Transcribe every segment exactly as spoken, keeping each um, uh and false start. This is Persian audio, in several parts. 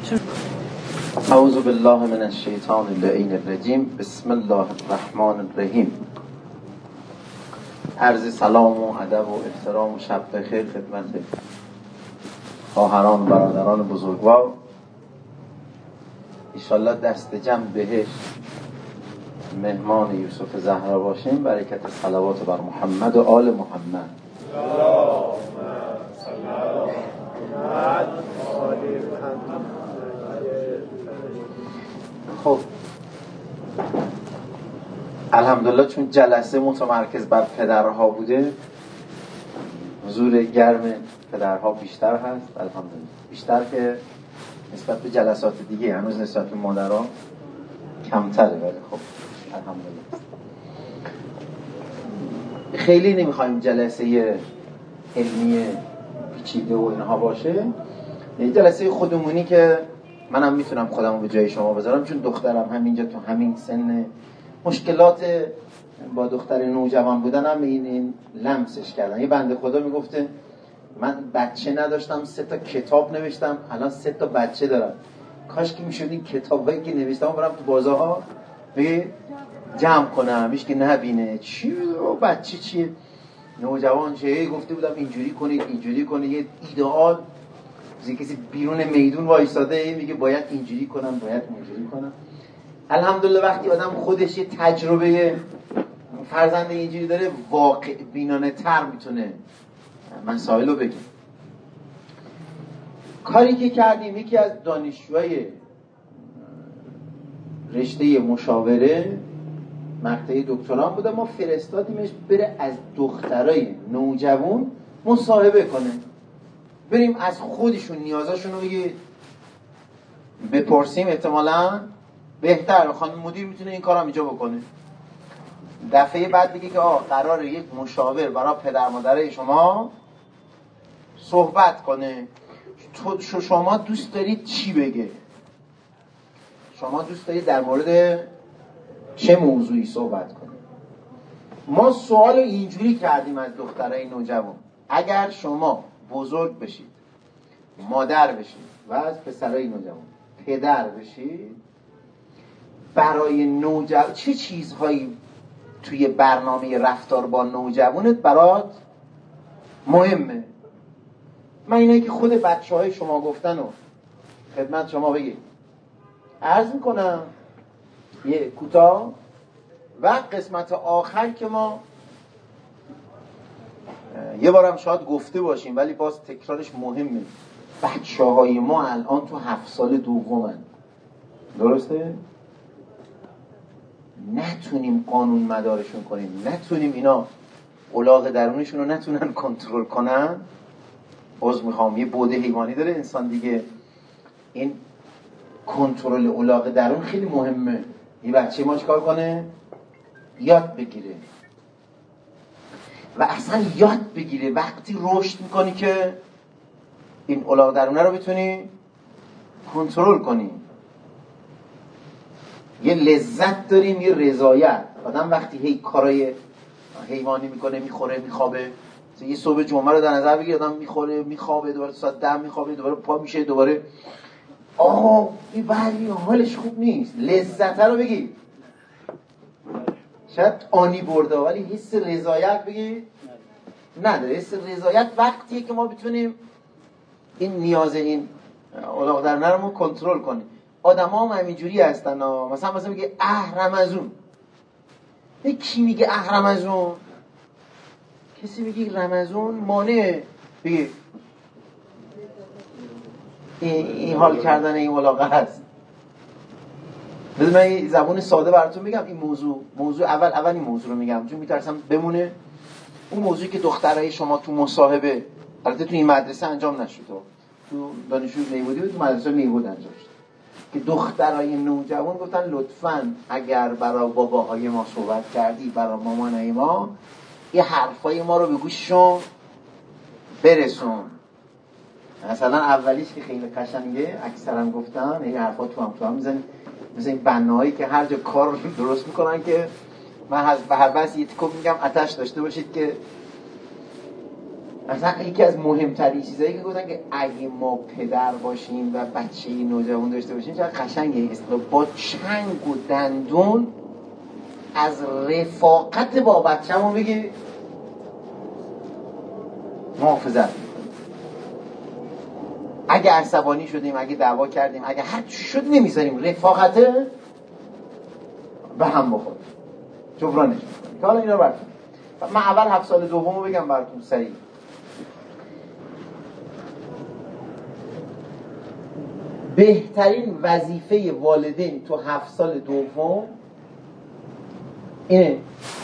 اعوذ بالله من الشیطان اللعین الرجیم. بسم الله الرحمن الرحیم. عرض سلام و ادب و احترام و شب بخیر خدمت خواهران و برادران بزرگوار. انشالله دست جمع بهش مهمان یوسف زهرا باشیم. برکت صلوات بر محمد و آل محمد. خب الحمدلله چون جلسه متمرکز بر پدرها بوده، حضور گرم پدرها بیشتر هست الحمدلله، بیشتر که نسبت به جلسات دیگه. هنوز نسبت به مادرها کمتره، ولی خب الحمدلله. خیلی نمیخوایم جلسه علمی پیچیده و اینها باشه، یه جلسه خودمونی که منم میتونم خودمو به جای شما بذارم، چون دخترم همینجا تو همین سن مشکلات با دختر نوجوان بودنم این این لمسش کردن. یه بنده خدا میگفته من بچه نداشتم، سه تا کتاب نوشتم، الان سه تا بچه دارم. کاش که میشد این کتابایی که نوشتم برم تو بازارها به جمع کنم، هیچ که نبینه. چی بچه چیه؟ نوجوان چه؟ گفته بودم اینجوری کنید اینجوری کنید. یه ایدئال کسی بیرون میدون وایساده میگه باید اینجوری کنم باید اونجوری کنم. الحمدلله وقتی آدم خودش یه تجربه فرزند اینجوری داره، واقع بینانه تر میتونه مسائل رو بگه. کاری که کردیم، یکی از دانشجوهای رشته مشاوره مقطع دکتران بوده، ما فرستادیمش بره از دخترای نوجوان مصاحبه کنه، بریم از خودشون نیازاشون رو بگه بپرسیم. احتمالاً بهتر خانم مدیر میتونه این کارو اینجا بکنه. دفعه بعد بگه که آه قراره یک مشاور برای پدر مادر شما صحبت کنه، تو شما دوست دارید چی بگه؟ شما دوست دارید در مورد چه موضوعی صحبت کنه؟ ما سوال اینجوری کردیم از دخترای نوجوان: اگر شما بزرگ بشید، مادر بشید و از پسرای نوجوان پدر بشید، برای نوجوان چه چیزهایی توی برنامه رفتار با نوجوانت برات مهمه؟ من اینایی که خود بچه های شما گفتن و خدمت شما بگید عرض میکنم یه کوتاه. و قسمت آخر که ما یه بارم شاید گفته باشیم ولی باز تکرارش مهمه، بچه های ما الان تو هفت سال دومن، درسته؟ نتونیم قانون مدارشون کنیم، نتونیم اینا الاغ درونشون رو نتونن کنترل کنن. عذر میخوام، یه بوده حیوانی داره انسان دیگه، این کنترل الاغ درون خیلی مهمه. یه بچه ما چیکار کنه؟ یاد بگیره و اصلا یاد بگیره وقتی رشد میکنی که این الاغ درونه رو بتونی کنترل کنی. یه لذت داریم، یه رضایت. آدم وقتی هی کارای حیوانی میکنه، میخوره میخوابه، یه صبح جمعه رو در نظر بگیر، آدم میخوره میخوابه، دوباره ساعت ده میخوابه، دوباره پا میشه، دوباره آه این ولی حالش خوب نیست. لذت رو بگیر، شاید آنی برده ولی حس رضایت بگیر نداره. حس رضایت وقتیه که ما بتونیم این نیاز این الاغ درونه رو کنترل کنیم. آدم ها هم همینجوری هستن ها. مثلا مثلا میگه اه رمضون، کی میگه اه رمضون؟ کسی میگه رمضون مانع بگه این, این حال کردن این الاغه هست. بذار من این زبون ساده براتون میگم. این موضوع موضوع اول اول این موضوع رو میگم چون میترسم بمونه. اون موضوعی که دخترای شما تو مصاحبه، البته تو این مدرسه انجام نشد، تو دانشجوی میبودی و تو مدرسه میبود انجام شد، که دخترای نوجوان گفتن لطفاً اگر برای باباهای ما صحبت کردی، برای مامانای ما، یه حرفای ما رو به گوششون برسون. مثلا اولیش که خیلی قشنگه، اکثرا گفتن این حرفا تو هم تو هم میزنی، مثل این بناهایی که هر جا کار رو درست میکنن که من به هر بحث یه تکو میگم آتش داشته باشید که اصلا یکی از مهمترین چیزایی که گفتن که اگه ما پدر باشیم و بچه نوجوان داشته باشیم چقدر قشنگه، اصلا با چنگ و دندون از رفاقت با بچه‌مون بگی محافظت. اگه عصبانی شدیم، اگه دعوا کردیم، اگه هر چی شد نمیذاریم رفاقته به هم بخوره، جبرانش میکنیم. که حالا اینا براتون من اول هفت سال دومو بگم براتون سریع. بهترین وظیفه والدین تو هفت سال دوم اینه.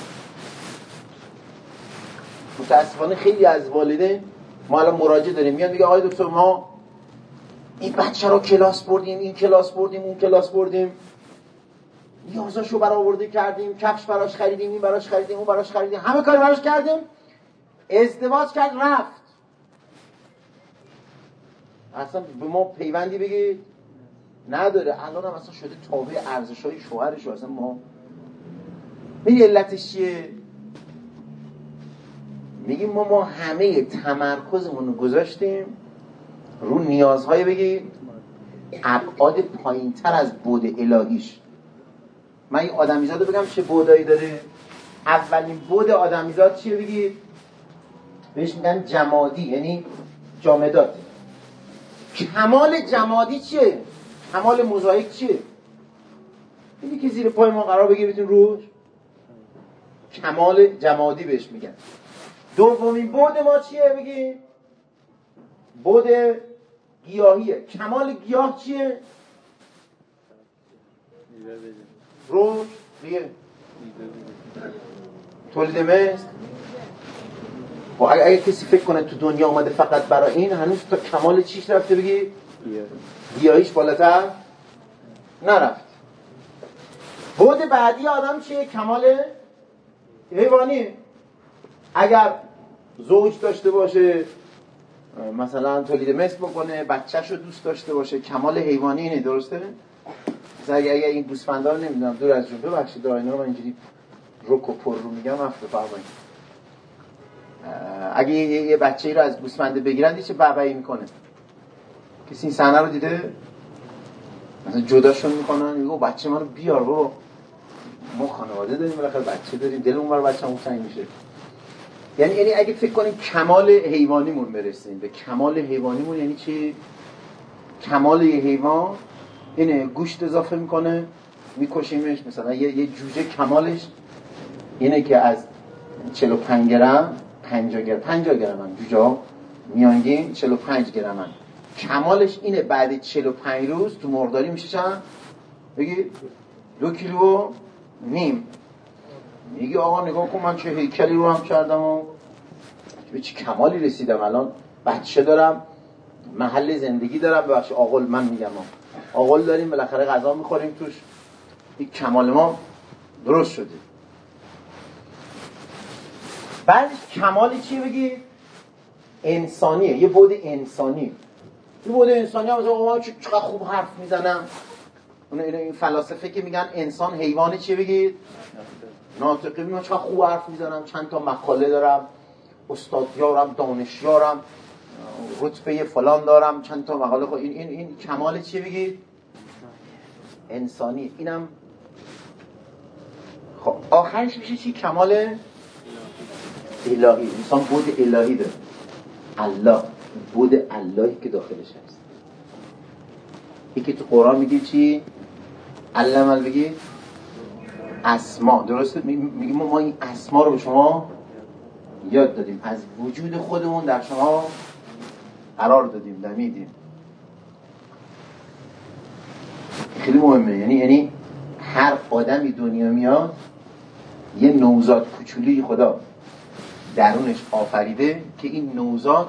متاسفانه خیلی از والدین، ما الان مراجعه داریم، میان میگه آقای دکتر ما این بچه رو کلاس بردیم، این کلاس بردیم، اون کلاس بردیم، نیازاشو برآورده کردیم، کفش براش خریدیم، این براش خریدیم، اون براش خریدیم، همه کار براش کردیم، ازدواج کرد رفت. اصلا به ما پیوندی بگید نداره. الان هم اصلا شده تابع ارزش‌های شوهرش. اصلا ما میگه علتش چیه؟ میگیم ما ما همه تمرکزمون رو گذاشتیم رو نیازهای بگید ابعاد پایین‌تر از بعد الهیش. من این آدمیزاد رو بگم چه بعدایی داره. اولین بعد آدمیزاد چیه بگید؟ بهش میگن جمادی، یعنی جامدات. کمال جمادی چیه؟ کمال موزاییک چیه؟ اینی که زیر پای ما قرار بگیرید روش، کمال جمادی بهش میگن. دومین بعد ما چیه بگید؟ بعد گیاهیه. کمال گیاه چیه؟ روش دیگه تولید مثل. و اگه, اگه کسی فکر کنه تو دنیا اومده فقط برای این، هنوز تا کمال چیش رفته بگی؟ گیاهیش بالاتر نرفت. بعد بعدی آدم چیه؟ کمال حیوانی. اگر زوج داشته باشه، مثلا تولید مثل بکنه، بچه‌شو دوست داشته باشه، کمال حیوانی اینه، درسته؟ مثلا اگه اگه این گوسفندا رو نمیدونم دور از جون، ببخشید اینا رو من اینجوری رک و پر رو میگم، عفو بفرمایید. اگه یه, یه بچه‌ای رو از گوسفند بگیرن چه بابایی میکنه؟ کسی این صحنه رو دیده؟ مثلا جداشون میکنن، میگه بچه منو بیار بابا، ما خانواده داریم، بالاخره بچه داریم، دلمون برای بچه‌مون تنگ میشه. یعنی یعنی اگه فکر کنیم کمال حیوانیمون برسیم به کمال حیوانیمون، یعنی چی؟ کمال یه حیوان اینه گوشت اضافه میکنه، میکشیمش. مثلا یه یه جوجه کمالش اینه که از چهل و پنج گرم پنجاه گرم پنجاه گرم هم جوجه میانگین چهل و پنج گرم هم. کمالش اینه بعد چهل و پنج روز تو مرغداری میشه چند؟ بگی دو کیلو نیم. میگی آقا نگاه کن من چه هیکلی رو هم کردم و به چه کمالی رسیدم، الان بچه دارم، محل زندگی دارم، ببخشید آقل من میگم آقل داریم، بالاخره غذا میخوریم توش، این کمال ما درست شده. بعدش کمالی چیه بگی؟ انسانیه، یه بعد انسانی. یه بعد انسانی هم آقا چقدر خوب حرف میزنم. این فلاسفه که میگن انسان حیوانی چیه بگید؟ ناطقی. میگن چقدر خوب حرف میزنم، چند تا مقاله دارم، استادیارم، دانشیارم، رتبه فلان دارم، چند تا مقاله. خب این این این کمال چیه بگید؟ انسانی. اینم خب آخرش میشه چی؟ کمال الهی. انسان بود الهی داره، الله، بود اللهی که داخلش هست. یکی تو قرآن میگه چی؟ علم بگید اسما، درسته؟ میگیم ما این اسما رو به شما یاد دادیم، از وجود خودمون در شما قرار دادیم، دمیدیم. خیلی مهمه. یعنی یعنی هر آدمی دنیا میاد یه نوزاد کوچولی خدا درونش آفریده که این نوزاد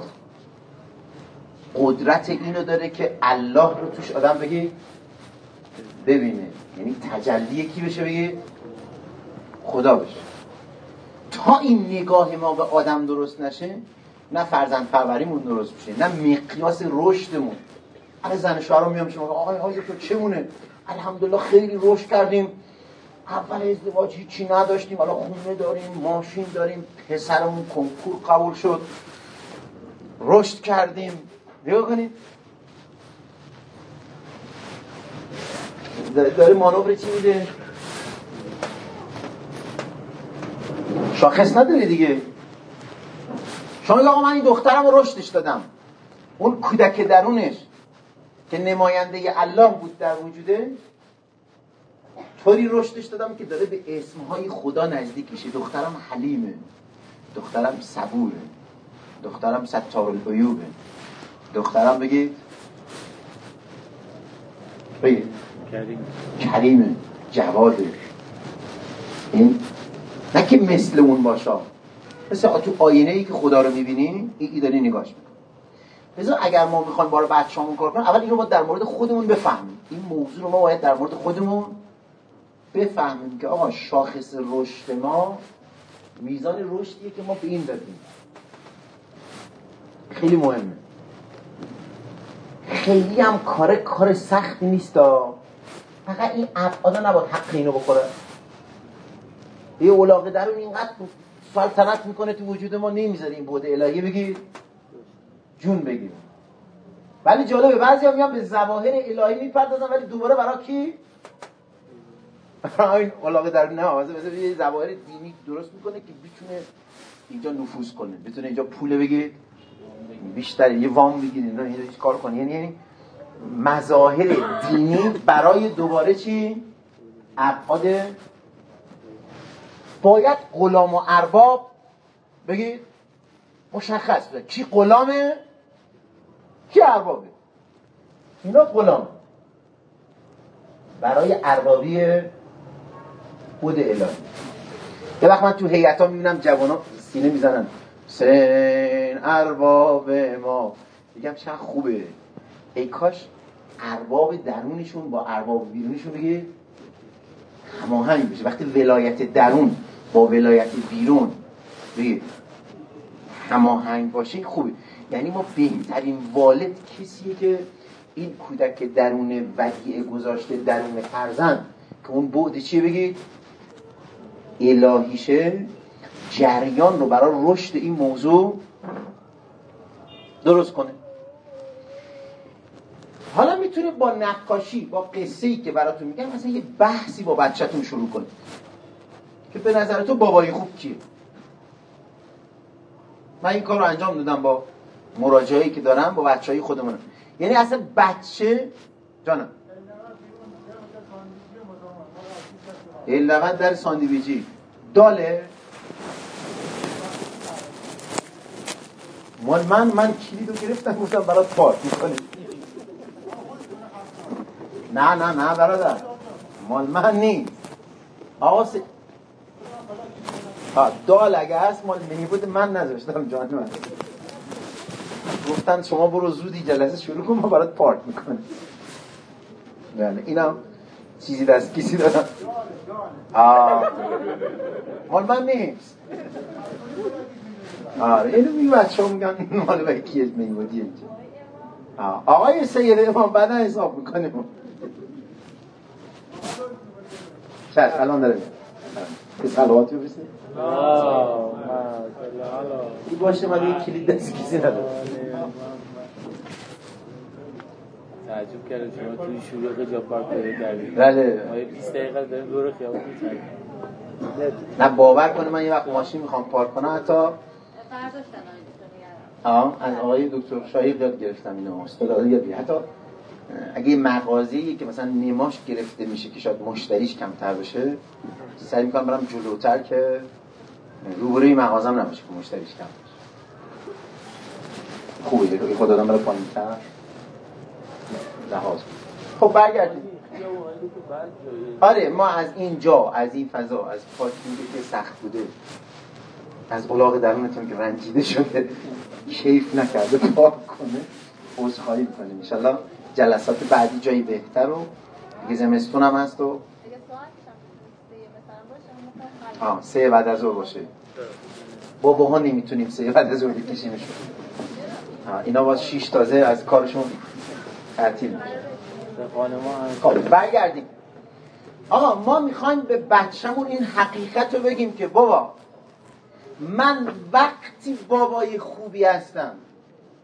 قدرت اینو داره که الله رو توش آدم بگی ببینه، یعنی تجلی کی بشه بگی خدا بشه. تا این نگاه ما به آدم درست نشه، نه فرزند پروریمون درست میشه، نه مقیاس رشدمون. اگه زن شوهر رو میام شما آقای حاج تو چمونه؟ الحمدلله خیلی رشد کردیم، اول ازدواج هیچی نداشتیم، حالا خونه داریم، ماشین داریم، پسرمون کنکور قبول شد، رشد کردیم. نگاه کنید داره مانور چی میده؟ شاخص نداره دیگه. شما میگه آقا من این دخترم رو رشدش دادم، اون کودک درونش که نماینده الله بود در وجوده طوری رشدش دادم که داره به اسمهای خدا نزدیک میشه. دخترم حلیمه، دخترم صبوره، دخترم ستارالعیوبه، دخترم بگید بگید کریم کریمه، جواده. این نه که مثل اون باشه، مثل تو آینه ای که خدا رو میبینی این داری نگاش میکنی. لذا اگر ما میخوایم بار بچه‌مون کار کنیم، اول اینو ما در مورد خودمون بفهمیم. این موضوع رو ما باید در مورد خودمون بفهمیم که آقا شاخص رشد ما میزان رشدیه که ما به این دادیم. خیلی مهمه. خیلی هم کار کار سختی نیست. فقط این ابعادا نباید حق اینو بخوره. یه علاقه درون اینقدر سلطنت میکنه تو وجود ما، نمیذاره این بود الهی بگیر جون بگیر. ولی جالبه بعضی هم میگن به ظواهر الهی میپردازن ولی دوباره برای کی؟ برای این علاقه درون. نه مثلا مثلا یه ظواهر دینی درست میکنه که بتونه اینجا نفوذ کنه، بتونه اینجا پول بگیر بیشتر، یه وام بگیر، اینا اینجا هیچ کار کنه. یعنی یعنی مظاهر دینی برای دوباره چی؟ ابعاد. باید غلام و ارباب بگید مشخص بده کی غلامه کی اربابه. اینا غلام برای اربابی بود الهی. یه وقت من تو هیئتا میبینم جوانا سینه میزنن سین ارباب ما، میگم چقدر خوبه. ای کاش ارباب درونشون با ارباب بیرونشون بگه هماهنگ بشه. وقتی ولایت درون با ولایت بیرون بگه هماهنگ باشه خوبه. یعنی ما بهترین والد کسیه که این کودک درون ودیعه گذاشته درون فرزند که اون بعد چیه بگید الهیشه، جریان رو برای رشد این موضوع درست کنه. حالا میتونه با نقاشی، با قصه‌ای که براتون میگم مثلا یه بحثی با بچه‌تون شروع کنید که به نظر تو بابای خوب کیه. من این کار رو انجام دادم با مراجعه‌ای که دارم با بچه‌های خودمون. یعنی اصلا بچه جانم لغت در ساندویچی داله مال من من کلیدو گرفتم گفتم برات پارک می‌کنی. نه نه نه برادر مال من نیست آقا س... دال اگه هست مال منی بود من نذاشتم جان من. گفتن شما برو زودی جلسه شروع کن ما برات پارک میکنیم. بله اینا چیزی دست کسی دادم آه مال من نیست. آره اینو میگه بچه ها میگن این مال به کیه منی بودی اینجا. آقای سیده ما بعدا حساب میکنیم. چشم الان داره به صلواتی برسید این باشه من یک کلید دست کسی نداره. تعجب کردم شما توی شروع جا پارک پیدا کردید. بله ما بیست دقیقه داریم دور خیابون می‌چرخیم. نه باور کنه من یه وقت ماشین میخوام پارک کنم حتی آه از آقای دکتر شایق یاد گرفتم اینو استاد یاد گرفتم. حتی اگه یه مغازه‌ای که مثلا نماش گرفته میشه که شاید مشتریش کمتر بشه سعی میکنم برم جلوتر که روبروی مغازم نباشه که مشتریش کم بشه. خوبه دیگه خود آدم برای پایین‌تر لحاظ. خب برگردیم. آره ما از اینجا از این فضا از پارکینگی که سخت بوده از الاغ درونتون که رنجیده شده کیف نکرده پاک کنه عذرخواهی می‌کنیم. ان شاءالله جلسات بعدی جایی بهتر و دیگه زمستون هم هست و آه سه بعد از ظهر باشه. باباها نمیتونیم سه بعد از ظهر بکشیمشون. اینا باز شش تازه از کارشون تعطیل میشه. خب برگردیم. آقا ما میخوایم به بچه‌مون این حقیقت رو بگیم که بابا من وقتی بابای خوبی هستم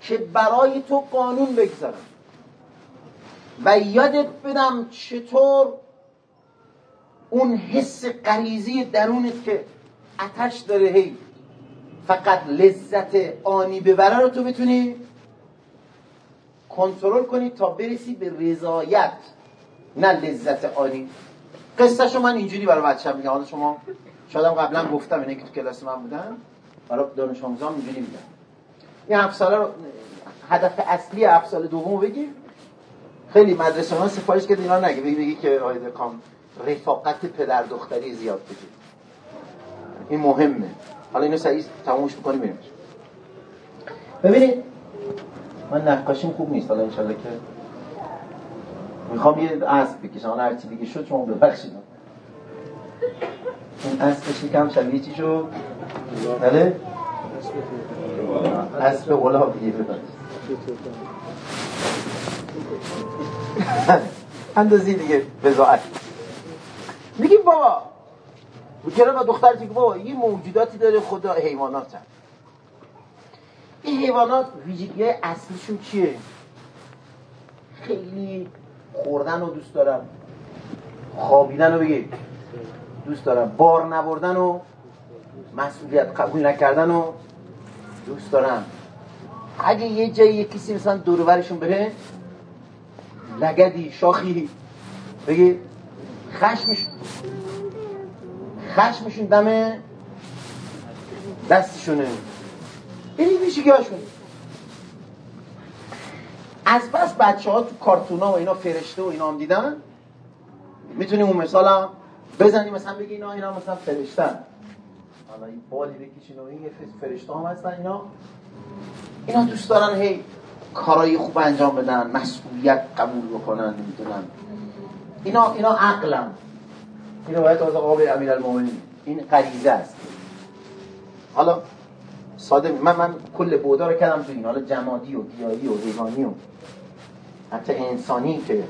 که برای تو قانون بگذارم و یادت بدم چطور اون حس غریزی درونت که آتش داره هی فقط لذت آنی ببره رو تو بتونی کنترل کنی تا برسی به رضایت، نه لذت آنی. قصهشو من اینجوری برای بچه‌م میگم، حالا شما شاید هم قبلا گفتم، اینه که تو کلاس من بودن برای دانش آموزان اینجوری میگم. این هفت ساله رو هدف اصلی هفت سال دومو بگیر. خیلی مدرسه ها سفارش کرد اینا نگه، بگی بگی که آیده کام رفاقت پدر دختری زیاد بگیر، این مهمه. حالا اینو سریع تمومش بکنیم بریم. ببینید من نقاشیم خوب نیست، حالا انشالله که میخوام یه اسب بکشم، حالا هرچی دیگه شد شما ببخشید. این اسبش یکم شبیه چی شد؟ بله؟ اسب غلاب دیگه ببخشید. اندازی دیگه بزاعت میگیم بابا بکنه با دختر که بابا یه موجوداتی داره خدا، حیوانات هم. این حیوانات ویژگی اصلیشون چیه؟ خیلی خوردن رو دوست دارن، خوابیدن رو بگید دوست دارن، بار نبردن و مسئولیت قبول نکردن رو دوست دارن. اگه یه جایی یه کسی مثلا دورورشون بره لگدی شاخی بگید خشمش خشمشون دم دستشونه، این ویژگی هاشون. از بس بچه ها تو کارتونا و اینا فرشته و اینا هم دیدن، میتونیم اون مثال هم بزنیم، مثلا بگی اینا اینا مثلا فرشتن، حالا این بالی بکشین و این فرشته هم هستن، اینا اینا دوست دارن هی کارای خوب انجام بدن، مسئولیت قبول بکنن، نمیدونن اینا اینا عقلم، اینو باید از آقای امیرالمومنین، این غریزه است. حالا ساده من من کل بودا رو کردم تو این، حالا جمادی و گیاهی و حیوانی و حتی انسانی، که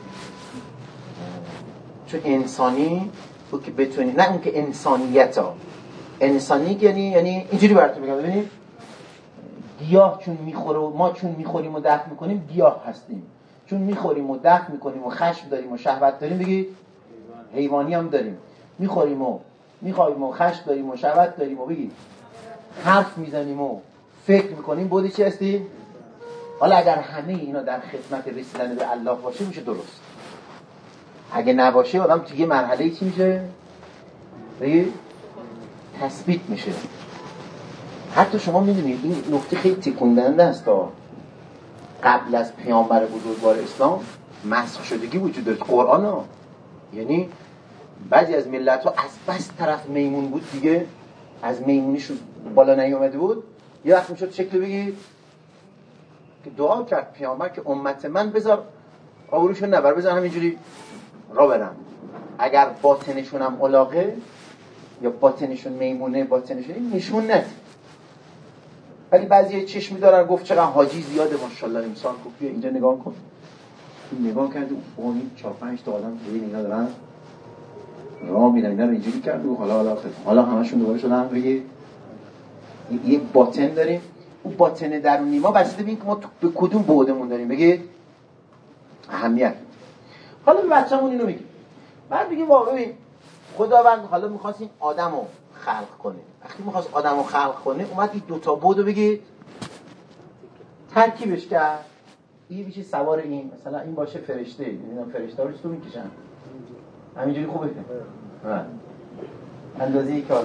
چون انسانی تو که بتونی، نه اون که انسانیت ها، انسانی یعنی یعنی اینجوری براتون میگم. ببینید گیاه چون میخوره و ما چون میخوریم و دفع میکنیم گیاه هستیم، چون میخوریم و دفع میکنیم و خشم داریم و شهوت داریم بگید حیوانی هم داریم. میخوریم و میخوایم و خشم داریم و شهوت داریم و بگید حرف میزنیم و فکر میکنیم، بودی چی هستی؟ حالا اگر همه اینا در خدمت رسیدن به الله باشه میشه درست. اگه نباشه آدم توی یه مرحله چی میشه؟ بگید تثبیت میشه. حتی شما میدونید این نکته خیلی تکون دهنده است، قبل از پیامبر بزرگوار اسلام مسخ شدگی وجود داشت. قرآن ها یعنی بعضی از ملت ها از بس طرف میمون بود دیگه، از میمونیشون بالا نیومده بود، یه وقت میشد شکل بگید که دعا کرد پیامبر که امت من بذار آوروشون نبر، بذار همینجوری را برم، اگر باطنشون هم علاقه یا باطنشون میمونه، باطنشون این نشون نده. ولی بعضی چشمی دارن، گفت چقدر حاجی زیاده ماشاءالله، انسان گفت بیا اینجا نگاه کن، این نگاه کرد و امید چهار پنج تا آدم توی اینا دارن راه میرن، اینا رو اینجوری کرد و حالا حالا حالا همشون دوباره شدن بگی یه باطن داریم. اون باطن درونی ما بسیده ببین که ما به کدوم بعدمون داریم بگید اهمیت. حالا به بچه‌مون اینو میگیم، بعد بگیم واقعا ببین خداوند حالا می‌خواست این آدمو خلق کنه، وقتی می‌خواست آدمو خلق کنه اومد این دو تا بعدو بگید ترکیبش کرد. این میشه سوار این، مثلا این باشه فرشته، می‌بینم فرشته رو چطور می‌کشن همینجوری خوبه نه اندازه‌ای که حالا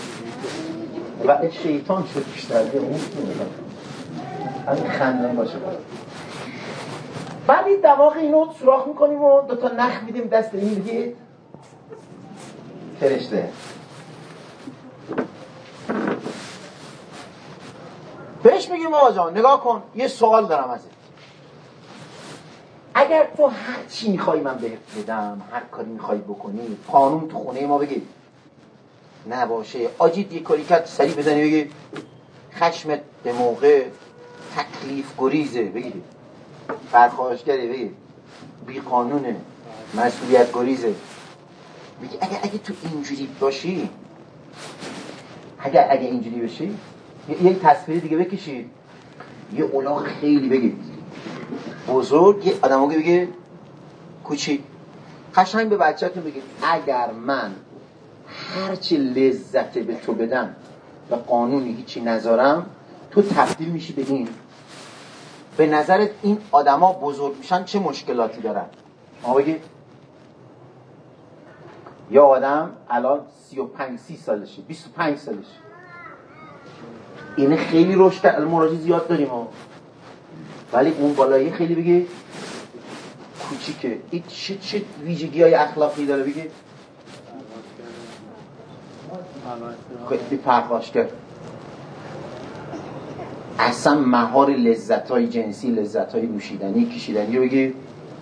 و شیطان شد بیشتر به اون همین خنده باشه. بعد این دماغ اینو سوراخ میکنیم و دوتا نخ میدیم دست این میگید فرشته. بهش میگیم آقا جان نگاه کن یه سوال دارم ازت، اگر تو هر چی میخوای من بهت بدم، هر کاری میخوای بکنی، قانون تو خونه ما بگید نباشه، آجید یک کاری کرد سریع بزنی بگید خشمت به موقع، تکلیف گریزه بگید، پرخاشگری بگید، بی قانونه، مسئولیت گریزه بگید. اگه اگه تو اینجوری باشی، اگه اگه اینجوری باشی، یک تصویر دیگه بکشید، یه الاغ خیلی بگید بزرگ، یه آدمو که بگه کوچیک. قشنگ به بچه‌تون بگید اگر من هرچی لذت به تو بدم و قانونی هیچی نذارم، تو تبدیل میشی به این. به نظرت این آدما بزرگ میشن چه مشکلاتی دارن؟ ما بگید یا آدم الان سی و پنج سی سالشه، بیست و پنج سالشه، اینه خیلی رشد کرد، مراجع زیاد داریم ها، ولی اون بالایی خیلی بگه کوچیکه. این چه چه ویژگی های اخلاقی داره؟ بگه خیلی پرخاشگر، اصلا مهار لذت های جنسی، لذت های نوشیدنی کشیدنی رو بگه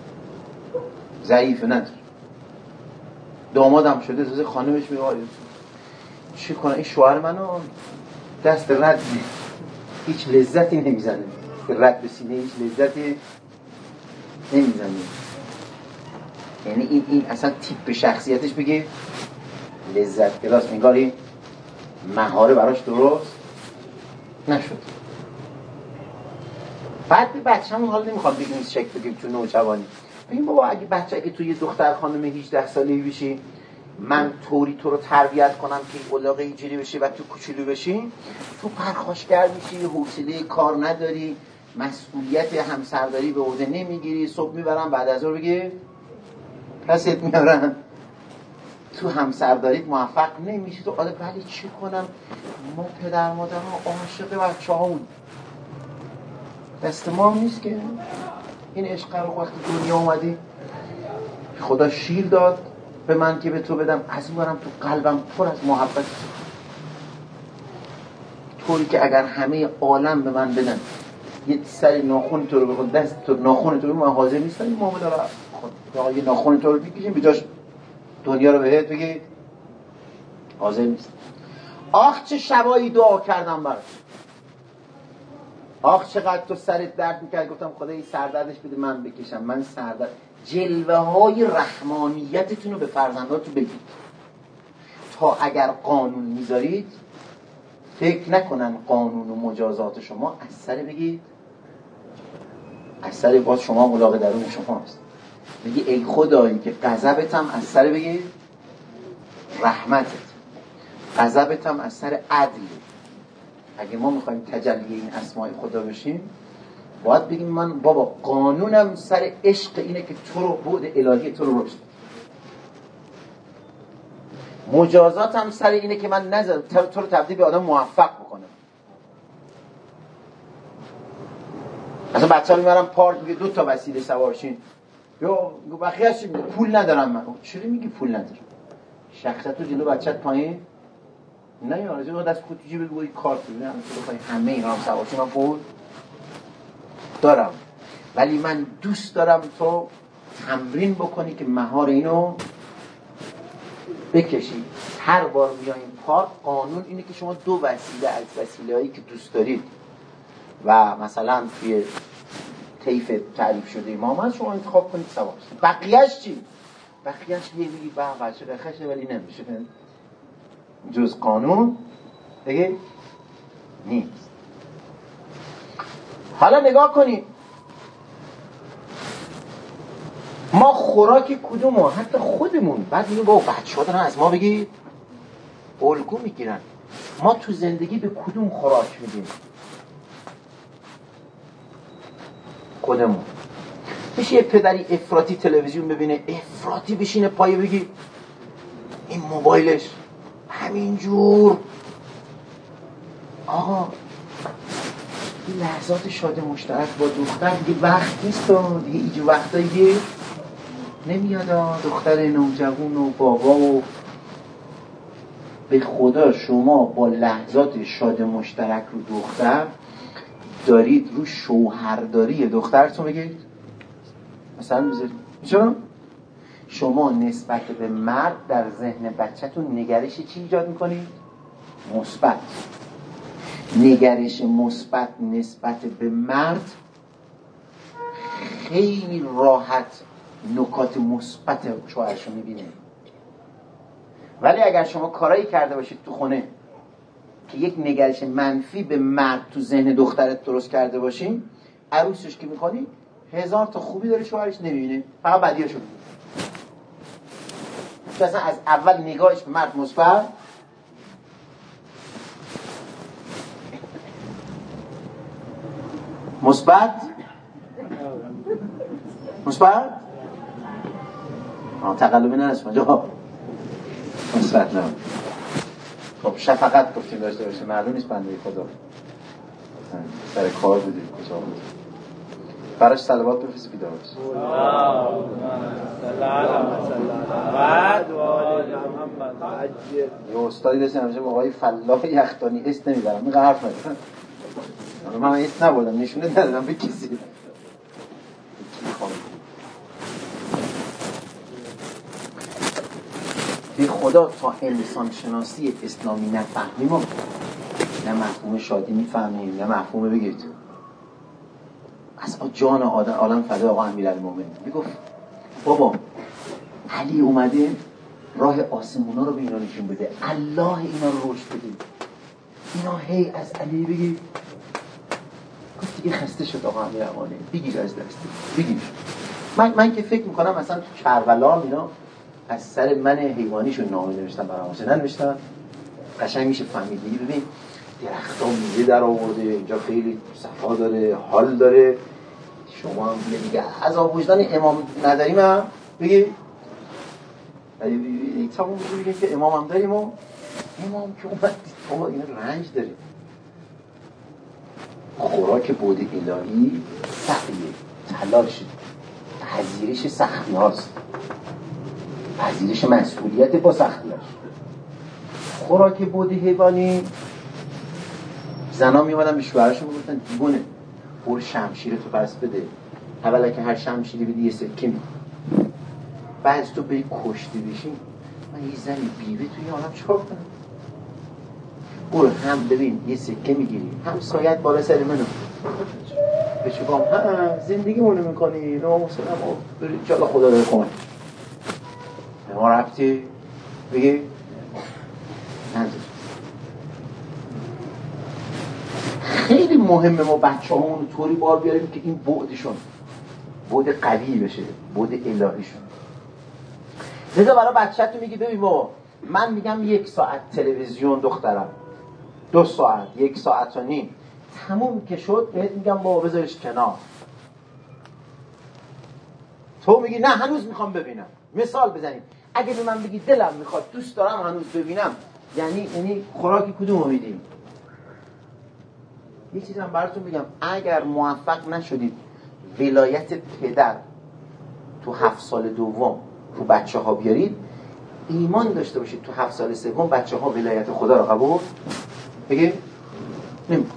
ضعیفه نداره. دامادم شده تازه خانمش میگه چی کنه این شوهر منو دست رد میده، هیچ لذتی نمیزنه، رد به سینه هیچ لذتی نمیزنه. یعنی این این اصلا تیپ شخصیتش بگه لذت گلاس، انگاری مهاره براش درست نشد. بعد به بچه‌مون حالا نمیخوام بگیم این شکل بگیم تو نوجوانی، بگیم بابا اگه بچه اگه تو یه دختر خانم هجده ساله‌ای بشی، من طوری تو رو تربیت کنم که این الاغ اینجوری بشی و تو کوچولو بشی، تو پرخاشگر میشی، حوصله کار نداری، مسئولیت همسرداری به عهده نمیگیری، صبح میبرم بعد از ظهر بگی پست میارن، تو همسرداریت موفق نمیشی. تو آده ولی چی کنم، ما پدر مادر ها عاشق بچه ها بود، دست ما هم نیست که این عشق رو وقتی دنیا اومدی خدا شیر داد به من که به تو بدم، از این برم تو قلبم پر از محبت، طوری که اگر همه عالم به من بدن یه سری ناخون تو رو بخون، دست تو ناخون تو رو من حاضر نیستم این معامله رو خود یه ناخون تو رو بکشیم بجاش دنیا رو بهت بگی حاضر نیست. آخ چه شبایی دعا کردم برات، آخ چقدر تو سرت درد میکرد، گفتم خدا این سردردش بده من بکشم، من سردرد. جلوه های رحمانیتتون رو به فرزنداتون بگید تا اگر قانون میذارید فکر نکنن قانون و مجازات شما از سر بگید از سر باز شما ملاقه درون شماست. بگی ای خدایی که غضبت هم از سر بگید رحمتت، غضبت هم از سر عدل. اگه ما میخوایم تجلی این اسماء خدا بشیم باید بگیم من بابا قانونم سر عشق اینه که تو رو بعد الهی تو رو رشد، مجازاتم سر اینه که من نذارم تو رو تبدیل به آدم موفق بکنم. مثلا بچه‌ها میبرن پارک، میگه دو تا وسیله سوار شین، یا بخیه چی میگه پول ندارم من. چرا میگی پول ندارم؟ شخصیت تو جلو بچت پایین نه، یا راجع دست خودت جیب بگو کارت ببینم تو بخوای همه اینا هم سوار شین، من پول دارم ولی من دوست دارم تو تمرین بکنی که مهار اینو بکشی. هر بار میاییم پارک قانون اینه که شما دو وسیله از وسیله‌هایی که دوست دارید و مثلا توی طیف تعریف شده ما هست شما انتخاب کنید سوار شید. بقیه‌اش چی؟ بقیه‌اش یه میگی با بچه خشه ولی نمیشه، جز قانون دیگه نیست. حالا نگاه کنید ما خوراک کدومو حتی خودمون بعد میگه با بچه ها دارن از ما بگی الگو میگیرن، ما تو زندگی به کدوم خوراک میدیم؟ خودمون. میشه یه پدری افراطی تلویزیون ببینه افراطی بشینه پایه بگی این موبایلش همینجور آقا این لحظات شاد مشترک با دختر دیگه وقت نیست و دیگه اینجور وقتایی دیگه نمیاد. دختر نوجوان و بابا و به خدا شما با لحظات شاد مشترک رو دختر دارید رو شوهرداری دخترتون بگید مثلا بذارید چون شما نسبت به مرد در ذهن بچه‌تون نگرش چی ایجاد میکنید؟ مثبت. نگرش مثبت نسبت به مرد خیلی راحت نکات مثبت شوهرشو میبینه. ولی اگر شما کارایی کرده باشید تو خونه که یک نگرش منفی به مرد تو ذهن دخترت درست کرده باشیم، عروسش که میخوانی هزار تا خوبی داره شوهرش نمیبینه، فقط بدیاشو میبینه. چون اصلا از اول نگاهش به مرد مثبت مثبت مثبت آه تقلبی نرسیم آنجا مثبت نه. خب شفقت گفتیم داشته باشه، معلوم نیست بنده خدا سر کار بودیم کجا بود، براش صلوات بفرست بیدار بشه. یه استادی داشتیم همیشه با آقای فلاح یختانی اسم نمیبرم، میگه حرف ندارم، من اسم نبردم نشونه ندادم به کسی. کی خواهم به خدا تا انسان شناسی اسلامی نفهمیم ما نه مفهوم شادی میفهمیم نه مفهوم بگید اصلا جان آدم عالم فدای آقا امیرالمومنین. میگفت بابا علی اومده راه آسمونا رو به اینا نشون بده، الله اینا رو رشد بده، اینا هی از علی بگی. گفت دیگه خسته شد آقا امیرالمومنین، بگیر از دستی بگیر. من من که فکر میکنم مثلا تو کربلا اینا از سر من حیوانیشون نامه نوشتن برام، واسه ننوشتن قشنگ میشه فهمید. دیگه ببین درخت‌ها میوه در آورده، اینجا خیلی صفا داره، حال داره. شما هم دیگه عذاب وجدان امام نداریم هم بگی ای تمام بگیم که امام هم داریم و امام که اومد دید بابا این رنج داره. خوراک بود الهی سختیه، تلاشه، پذیرش سختی هاست، پذیرش مسئولیت با سختیاش. خوراک بود حیوانی زنا میومدن به شوهرشون میگفتن دیوونه برو شمشیر تو پس بده، اولا که هر شمشیری بدی یه سکه میدی، بعد تو بری کشته بشی من یه زنی بیوه توی آنم چکار کنم؟ برو هم ببین یه سکه میگیری هم سایت بالا سر منو به چکام هم زندگی مونو میکنی ناموسن اما بری چالا خدا داره کمک به ما ربطی بگی نداری. خیلی مهمه ما بچه همون رو طوری بار بیاریم که این بعدشون بعد قوی بشه، بعد الهیشون. لذا برای بچه تو میگی ببین بابا من میگم یک ساعت تلویزیون دخترم، دو ساعت، یک ساعت و نیم تموم که شد بهت میگم بابا بذارش کنار. تو میگی نه هنوز میخوام ببینم. مثال بزنیم اگه به من بگی دلم میخواد دوست دارم هنوز ببینم، یعنی یعنی خوراکی کدومو میدیم؟ یه چیزی هم براتون بگم، اگر موفق نشدید ولایت پدر تو هفت سال دوم رو بچه ها بیارید، ایمان داشته باشید تو هفت سال سوم بچه ها ولایت خدا رو قبول بگید نمی‌کنه.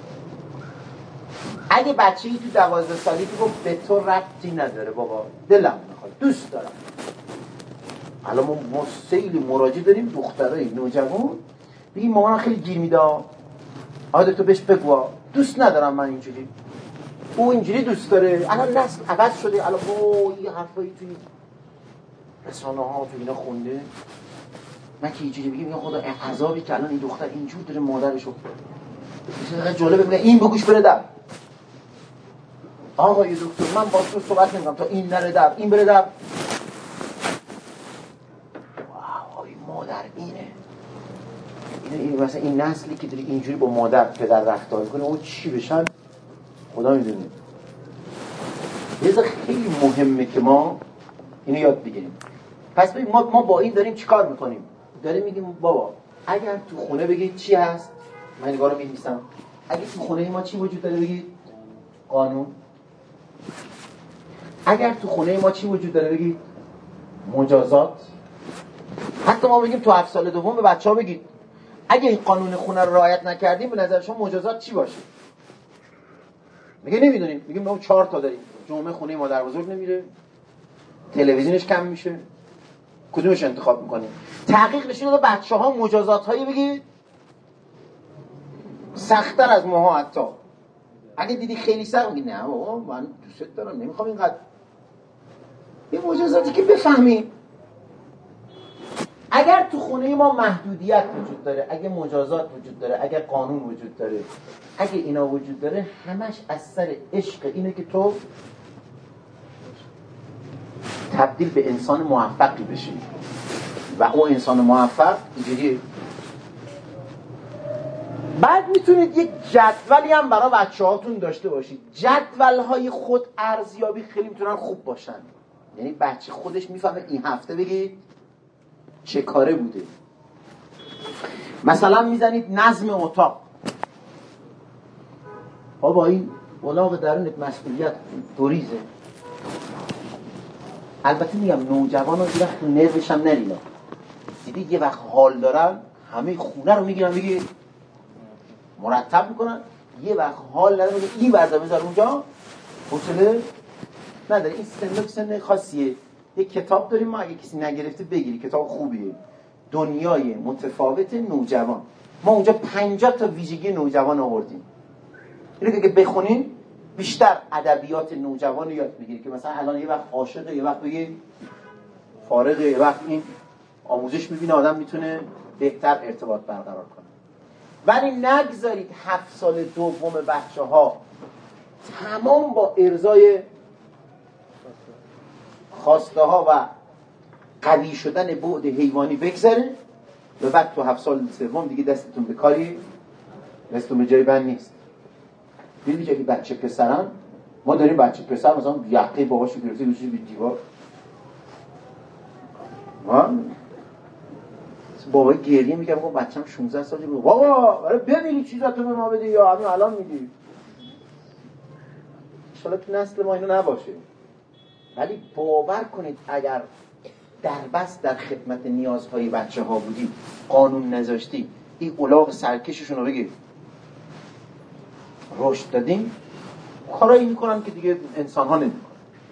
اگه بچه‌ای تو دوازده سالی که گفت به تو ربطی نداره بابا دلم میخواد دوست دارم، الان ما, ما سیلی مراجع داریم دخترای نوجوان بگیم مامان خیلی گیر میده آده تو بهش بگو دوست ندارم من اینجوری، او اینجوری دوست داره. الان نسل عوض شده، الان با یه حرفایی توی رسانه ها تو اینا خونده، من که اینجوری بگیم یا خدا عذابی که الان این دختر اینجور داره مادرشو مثلا جالبه میگه این بگوش بره در آقای دکتر من با تو صحبت نمی‌کنم تا این نره در این بره در. واو مادر اینه این مثلا این نسلی که داری اینجوری با مادر پدر رفتار میکنه او چی بشن خدا میدونه. لذا خیلی مهمه که ما اینو یاد بگیریم. پس ببین ما ما با این داریم چیکار میکنیم؟ داریم میگیم بابا اگر تو خونه بگید چی هست، من نگاه رو می‌نویسم، اگه تو خونه ما چی وجود داره بگید قانون. اگر تو خونه ما چی وجود داره بگید مجازات. حتی ما بگیم تو هفت سال دوم به بچه‌ها بگید اگه این قانون خونه رو رعایت نکردیم به نظر شما مجازات چی باشه؟ میگه نمیدونیم. میگیم ما چهار تا داریم، جمعه خونه مادر بزرگ نمیره، تلویزیونش کم میشه، کدومش انتخاب میکنیم؟ تحقیق نشون داده بچه‌ها مجازات هایی بگید سخت‌تر از ماها. حتی اگه دیدی خیلی سخت میگی نه بابا من دوست دارم نمیخوام اینقدر، یه مجازاتی که بفهمی. اگر تو خونه ما محدودیت وجود داره، اگه مجازات وجود داره، اگه قانون وجود داره، اگه اینا وجود داره، همش از سر عشق اینه که تو تبدیل به انسان موفقی بشی و اون انسان موفق اینجوری. بعد میتونید یک جدولی هم برای بچه هاتون داشته باشید. جدول های خود ارزیابی خیلی میتونن خوب باشن، یعنی بچه خودش میفهمه این هفته بگید چه کاره بوده. مثلا میزنید نظم اتاق، بابا این الاغ درونت مسئولیت دوریزه. البته میگم نوجوان ها یه وقت نروش هم نرینا، دیدی یه وقت حال دارن همه خونه رو میگیرن بگی مرتب میکنن، یه وقت حال نداره بگی این ورزه بذار اونجا، حوصله نداره. این سن سن خاصیه. یه کتاب داریم ما، اگه کسی نگرفته بگیری، کتاب خوبیه، دنیای متفاوت نوجوان. ما اونجا پنجاه تا ویژگی نوجوان آوردیم. اینو که بخونین بیشتر ادبیات نوجوان رو یاد میگیری که مثلا الان یه وقت عاشقه، یه وقت بگی فارغه، یه وقت این آموزش میبینه آدم میتونه بهتر ارتباط برقرار کنه. ولی نگذارید هفت سال دوم بچه ها تمام با ارضای خواسته ها و قوی شدن بعد حیوانی بگذره و بعد تو هفت سال سوم دیگه دستتون به کاری، دستتون به جای بند نیست. دیدی که بچه پسرن، ما داریم بچه پسر مثلا یقه باباشو گرفته گوشش به دیوار، بابا گریه میگه بابا بچه‌م شانزده سالشه، بابا برای ببینی چیزاتو به ما بده یا همین الان میدی. ان شاءالله تو نسل ما اینو نباشه. ولی باور کنید اگر در بس در خدمت نیازهای بچه ها بودی، قانون نذاشتی، این الاغ سرکششون رو بگیر رشد دادیم، کارایی میکنن که دیگه انسان ها نمیکنن.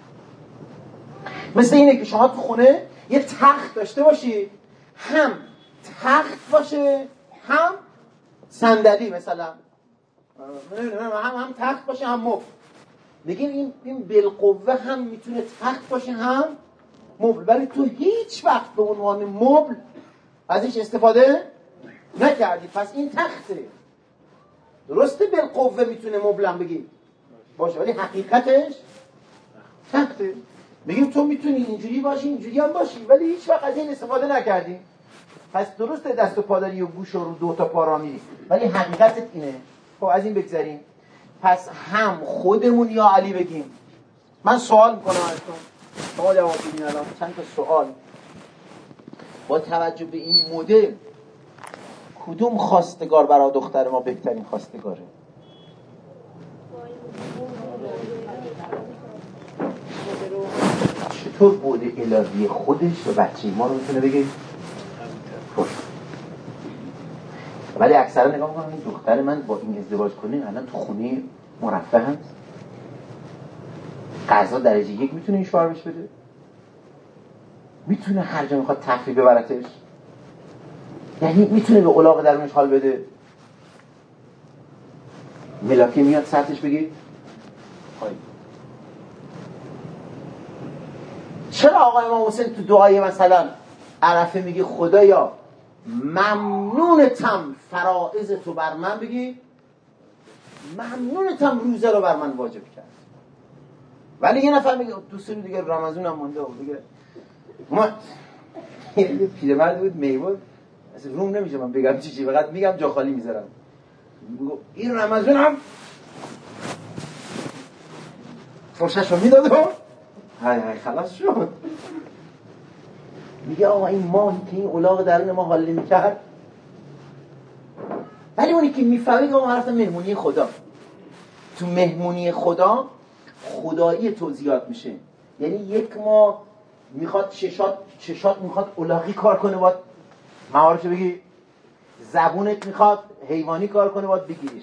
مثل اینه که شما تو خونه یه تخت داشته باشی، هم تخت باشه هم صندلی، مثلا هم هم تخت باشه هم مبل. میگیم این این بالقوه هم میتونه تخت باشه هم مبل، ولی تو هیچ وقت به عنوان مبل ازش استفاده نکردی، پس این تخته. درسته بالقوه میتونه مبل هم بگی باشه، ولی حقیقتش تخته. میگیم تو میتونی اینجوری باشی اینجوری هم باشی، ولی هیچ وقت از این استفاده نکردی، پس درسته دست و پادری و گوش رو دو تا پا را میری، ولی حقیقتت اینه. خب از این بگذاریم. پس هم خودمون یا علی بگیم. من سوال میکنم ازتون، شما جواب بدین. الان چند تا سوال با توجه به این مدل، کدوم خواستگار برای دختر ما بهترین خواستگاره؟ چطور بود الهی خودش و بچه ما رو میتونه بگه؟ ولی اکثرا نگاه میکنم این دختر من با این ازدواج کنه الان تو خونه مرفه هست، غذا درجه یک میتونه این شوهر بهش بده، میتونه هر جا میخواد تفریح ببرتش، یعنی میتونه به الاغ درونش حال بده. ملاکی میاد سرتش بگی های. چرا آقای امام حسین تو دعای مثلا عرفه میگه خدایا ممنونتم فرائض تو بر من، بگی ممنونتم روزه رو بر من واجب کرد. ولی یه نفر میگه دوست دارم دیگه رمضان هم مونده و دیگه ما یه پیرمرد بود میواد اصلا روم نمیشه من بگم چی چی، فقط میگم جا خالی میذارم. این رمضان هم فرشش رو میداد و های های خلاص شد. میگه آقا این ماهی که این الاغ درون ما حال نمی‌کرد، ولی اونی که میفهمه که ما رفتم مهمونی خدا، تو مهمونی خدا خدایی تو زیاد میشه. یعنی یک ماه میخواد چشات چشات میخواد الاغی کار کنه باید مهارشو بگی، زبونت میخواد حیوانی کار کنه باید بگیریش،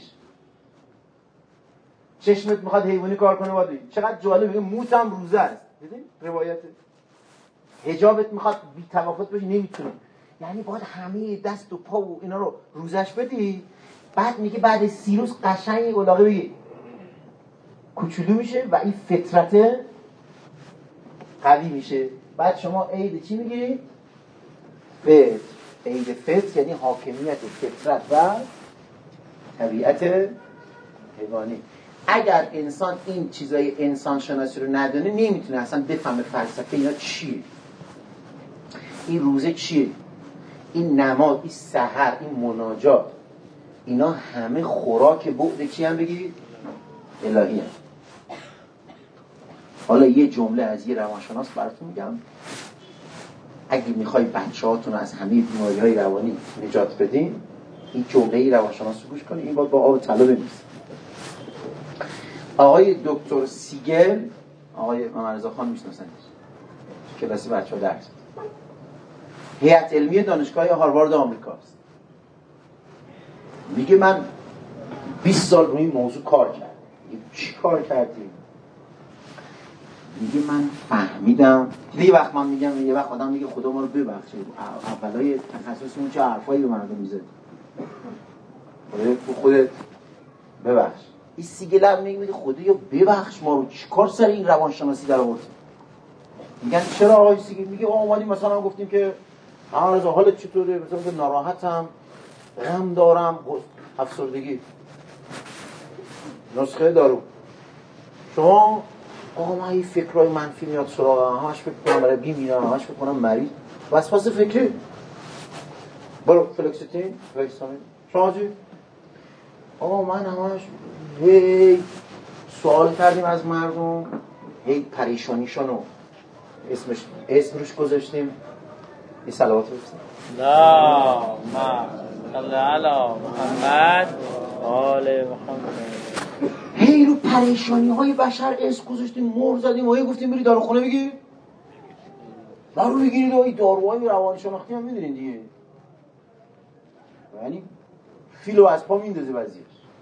چشمت میخواد حیوانی کار کنه باید بگیریش. چقدر جالب. میگه موت هم روزه است، دیدین روایت. حجابت میخواد بی توافت بشه نمیتونه، یعنی باید همه دست و پا و اینا رو روزش بدی. بعد میگه بعد سی روز قشنگ الاغه بگی کوچولو میشه و این فطرت قوی میشه. بعد شما عید چی میگیری؟ فطر، عید فطر یعنی حاکمیت فطرت و طبیعت حیوانی. اگر انسان این چیزای انسان شناسی رو ندونه نمیتونه اصلا بفهمه فلسفه اینا چیه، این روزه چیه، این نماز، این سحر، این مناجات، اینا همه خوراک بعد چی هم بگید؟ الهی هم. حالا یه جمله از یه روانشناس براتون میگم، اگه میخوای بچه هاتون از همه بیماری های روانی نجات بدین این جمله ای روانشناس رو گوش کنید، این باید با آب طلا بنویسید. آقای دکتر سیگل، آقای محمد رضا خان میشناسنش، کلاس بچه‌ها درس، هیئت علمی دانشگاه هاروارد آمریکاست. میگه من بیست سال روی این موضوع کار کردم. میگه چی کار کردی؟ میگه من فهمیدم. یه وقت من میگم، یه وقت آدم میگه خدا ما رو ببخشه، اولای تخصصمون چه حرفایی به مردم میزد، خودت ببخش. این سیگل هم میگه خدایا ببخش ما رو، چیکار سر این روانشناسی در آوردی؟ میگن چرا آقای سیگل؟ میگه آقا اومدیم مثلا گفتیم که هر از حالت چطوره، مثلا ناراحتم، غم دارم، افسردگی، نسخه دارو. شما آقا من این فکرهای منفی میاد سراغم، همش فکر کنم برای بیمیرم، همش فکر کنم مریض، وسواس فکری، برو فلکسیتین، فلکسامین. شما چی؟ آقا من همش هی سوال کردیم از مردم، هی پریشانیشونو اسمش اسم روش گذاشتیم، یه صلوات بفرستیم. لا ما صلی علی محمد آل محمد. هی رو پریشانی های بشر اسم گذاشتیم، مهر زدیم و هی گفتیم بری داروخونه بگیر، دارو بگیرید و این داروهای روانی شناختی هم میدونین دیگه، یعنی فیلو از پا میندازه وضعیت.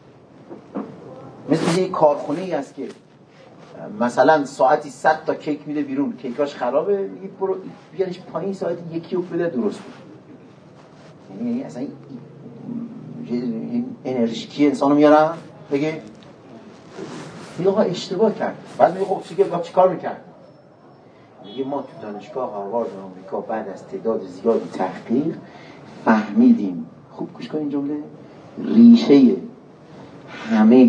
مثل یه کارخونه ای است که مثلا ساعتی صد تا کیک میده بیرون، کیکاش خرابه، میگه برو بیارش پایین ساعتی یکی رو بده درست بود. یعنی اصلا این انرژیکی انسانو میارن بگه میگه آقا اشتباه کرد. بعد میگه خب چیکار چیکار میکرد؟ میگه ما تو دانشگاه هاروارد آمریکا بعد از تعداد زیادی تحقیق فهمیدیم، خوب گوش کن این جمله، ریشه همه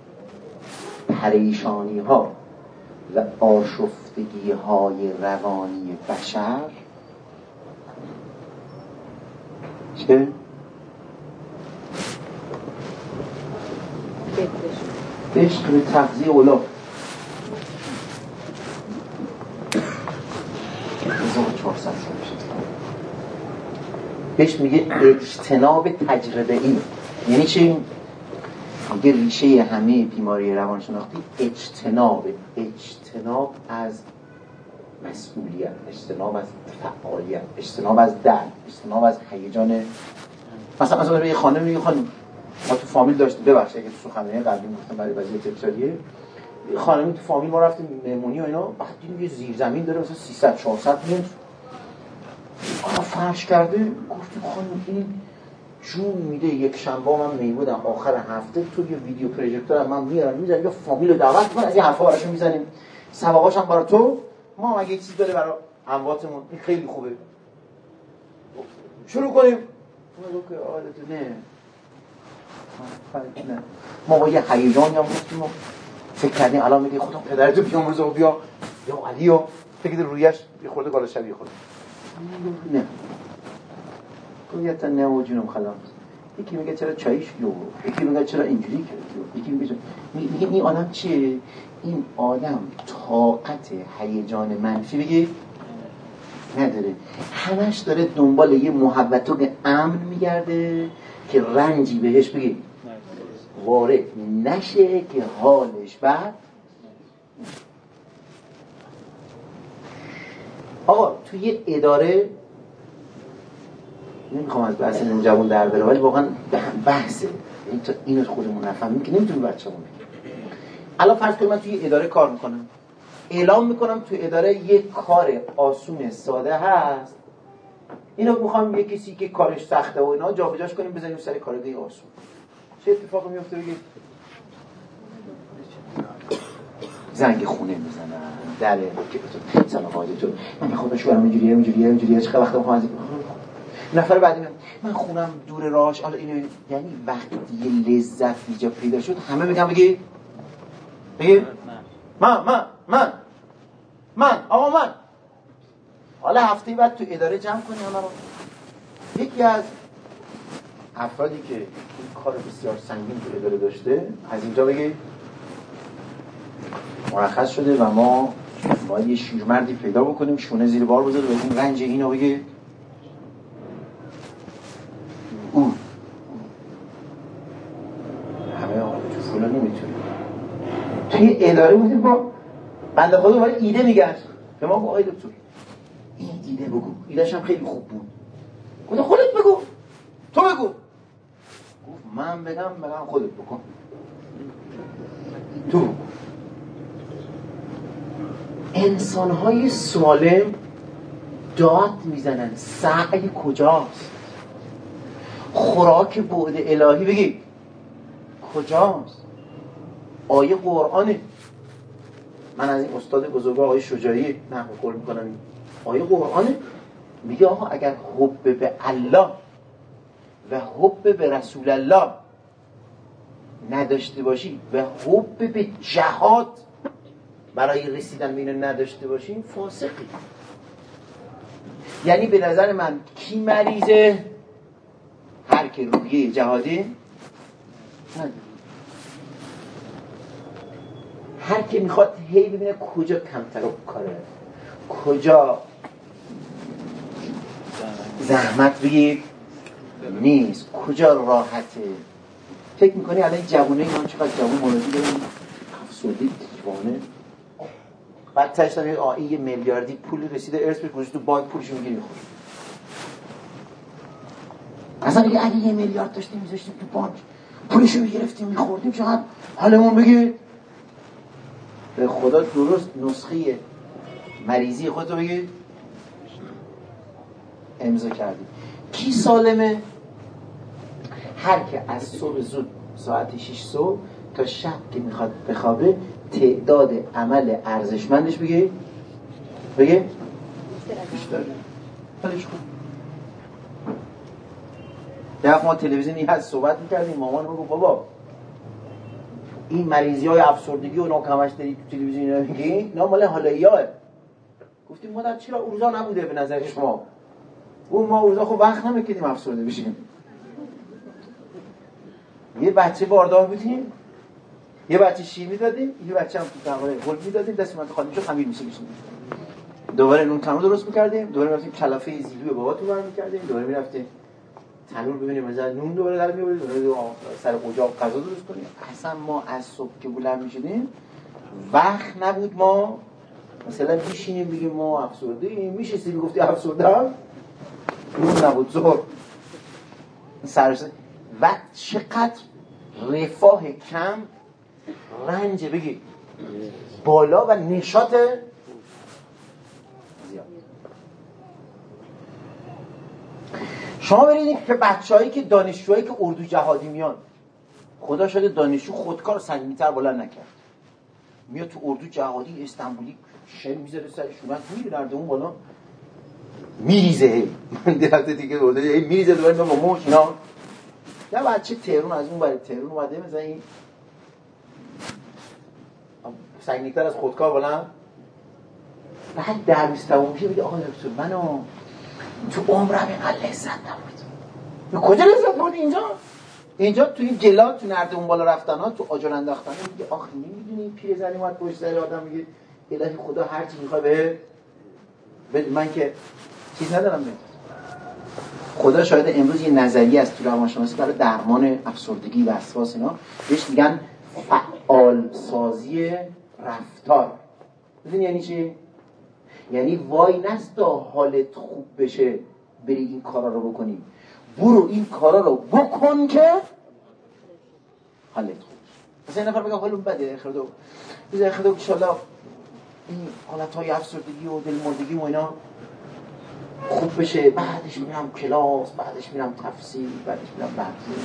پریشانی ها و آشفتگی های روانی بشر چه؟ عشق به تغذیه اولاد. هزار و چهارصد سال بهش میگه اجتناب تجربه ای. یعنی چی؟ میگه ریشه همه بیماری روانشناختی اجتناب، اجتناب از مسئولیت، اجتناب از فعالیت، اجتناب از درد، اجتناب از هیجان. مثلا مثلا یه خانم میگه خانم ما تو فامیل داشتیم، ببخشید اگه تو سخنرانی قبلی گفتم برای وضعیت اقتصادیه، خانمی تو فامیل ما رفتیم مهمونی و اینا، بعد دیدیم یه زیرزمین داره مثلا سیصد چهارصد متر آقا فرش کرده. گفتیم خانم این جون میده یک شنبه من میبودم آخر هفته تو یه ویدیو پروژکتور من میارم میذارم یا فامیل رو دعوت کنم از این حرفا براشون میزنیم، سواقاش هم برای تو، ما اگه چیز داره برای امواتمون این خیلی خوبه شروع کنیم. ما گفتیم آره نه نه ما با یه هیجانی هم گفتیم فکر کردیم الان میگه خدا پدرتو بیامرزه و بیا یا علی و فکر رویش یه خورده گالا شبیه خود نه گویتا نه و جونم خلاص. یکی میگه چرا چایش رو، یکی میگه چرا اینجوری کرد، یکی میگه میگه این آدم چیه؟ این آدم طاقت هیجان منفی بگه نداره، همش داره دنبال یه محبتوگ امن میگرده که رنجی بهش بگه وارد نشه که حالش بد. آقا توی یه اداره، نمیخوام از بحث این جوان در بره ولی واقعا بحثه، این تا اینو خودمون نفهمیم که نمیتونیم بچه‌مون بگیم. الان فرض کنید من توی اداره کار میکنم، اعلام میکنم توی اداره یک کار آسون ساده هست، اینو میخوام یه کسی که کارش سخته و اینا جابجاش کنیم بزنیم سر کارگاه آسون. چه اتفاقی میفته؟ بگید زنگ خونه میزنن، در سلام حالتون، من خودم شوهرم اینجوریه اینجوریه اینجوریه چه وقت میخوام از نفر بعدی میگه من خونم دور راهش، حالا اینو یعنی وقتی یه لذت اینجا پیدا شد همه میگن بگی بگی من من من من آقا من. حالا هفته بعد تو اداره جمع کنی همه رو. یکی از افرادی که این کار بسیار سنگین تو اداره داشته از اینجا بگی مرخص شده و ما باید یه شیرمردی پیدا بکنیم شونه زیر بار بذاره و این رنج اینو بگه او همه آقا تو فولا نمیتونه. توی اداره بودیم با بنده خدا باید ایده میگشت به ما آقای دکتر این ایده بگو، ایدهش هم خیلی خوب بود. گفتم خودت بگو، تو بگو. گفت من بگم بگم خودت بکن، تو بگو. انسان‌های سالم داد میزنن سعی کجاست؟ خوراک بعد الهی بگی کجاست؟ آیه قرآنه. من از این استاد بزرگوار آقای شجاعی نقل قول میکنم، آیه قرآنه میگه آقا اگر حب به الله و حب به رسول الله نداشته باشی و حب به جهاد برای رسیدن به اینو نداشته باشی فاسقی. یعنی به نظر من کی مریضه؟ هر که روحیه جهادی نداره، هر که میخواد هی ببینه کجا کمتر کاره، کجا زحمت بگیر نیست، کجا راحته. فکر میکنی الان جوونه اینا چقدر جوون موردی دارن افسردگی دیوانه، بعد تاش داره آ یه میلیاردی پول رسیده ارث بکنه تو بانک پولشو میگیری میخوره. اصلا میگه اگه یه میلیارد داشتیم میذاشتیم تو بانک پولشو میگرفتیم میخوردیم چقدر حالمون بگید. به خدا درست نسخه مریضی خودتو بگید امضا کردی. کی سالمه؟ هر که از صبح زود ساعت شش صبح تا شب که میخواد بخوابه تعداد عمل ارزشمندش بگه بگه بیشتره. حالش خوب. در ما تلویزیونی هست صحبت میکردیم، مامان رو بابا این مریضی های افسردگی و ناکمش داری تو تلویزیون رو میگی اینا مال حالایی‌ها. گفتیم مادر چرا اوضاع نبوده به نظر شما؟ اون ما اوضاع خب وقت نمیکردیم افسرده بشیم. یه بچه باردار بودیم، یه بچه شیر میدادیم، یه بچه هم تو تنقله گل میدادیم، دست من تو خالی میشد خمیر میشه بشیم. دوباره نون تنور درست میکردیم، دوباره میرفتیم کلافه زیلو بابا تو بر میکردیم، دوباره میرفتیم تنور ببینیم مثلا نون دوباره در میآوریم، دوباره سر اجاق غذا درست کنیم. اصلا ما از صبح که بلند میشدیم وقت نبود ما مثلا بشینیم بگیم ما افسرده ایم، میشستی میگفتی افسرده ام، نون نبود ظهر سرش و چقدر رفاه کم رنج بگی بالا و نشاط زیاد. شما برید که بچه‌هایی که دانشجوهایی که اردو جهادی میان، خدا شده دانشجو خودکار سنگین‌تر بلند نکرد، میاد تو اردو جهادی استانبولی شل میذاره سرشون میره در اون بالا میریزه. من درسته دیگه اردو میریزه دوباره با موش اینا. یا بچه تهران از اون برای تهران اومده مثلا این سنگین‌تر از خودکار بلند، بعد درس تموم میشه میگه آقا دکتر منو تو عمرم اینقدر لذت نبود. کجا لذت بود؟ اینجا اینجا تو این جلال تو نرد اون بالا رفتن ها تو آجر انداختن میگه آخ نمیدونی پیرزنی اومد پشت سر آدم میگه الهی خدا هر چی میخواد به بده من که چیز ندارم بده. خدا شاید امروز یه نظریه از تو روانشناسی برای درمان افسردگی و وسواس اینا بهش میگن فعال سازی رفتار. میدونی یعنی چی؟ یعنی وای نستا حالت خوب بشه بری این کارا رو بکنی، برو این کارا رو بکن که حالت خوب. مثلا این نفر بگه حالم بده خدا بذار خدا ان شاء الله این حالت‌های افسردگی و دلمردگی و اینا خوب بشه، بعدش میرم کلاس، بعدش میرم تفسیر، بعدش میرم بحثی.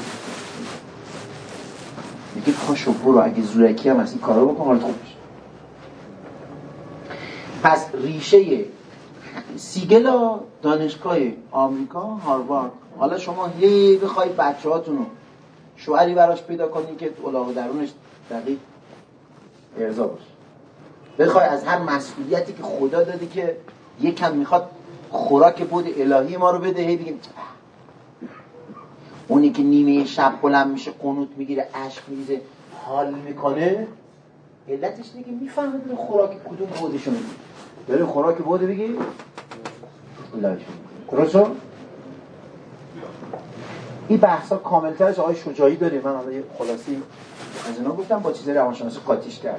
میگه پاشو برو اگه زورکی هم از این کارا بکن حالت خوب بشه. پس ریشه سیگل دانشگاه آمریکا هاروارد. حالا شما هی بخوای بچه هاتون رو شوهری براش پیدا کنی که الاغ درونش دقیق ارضا باشه، بخوای از هر مسئولیتی که خدا داده که یکم میخواد خوراک بود الهی ما رو بده، هی بگیم اونی که نیمه شب بلند میشه قنوت میگیره اشک میریزه حال میکنه، علتش دیگه میفهمه داره خوراک کدوم بودشو میگیره، داره خوراک بوده بگی الهیشو درسته؟ این بحثا کاملترش آقای شجاعی داره، من حالا یه خلاصی از اینا گفتم با چیز روانشناسی قاطیش کردم.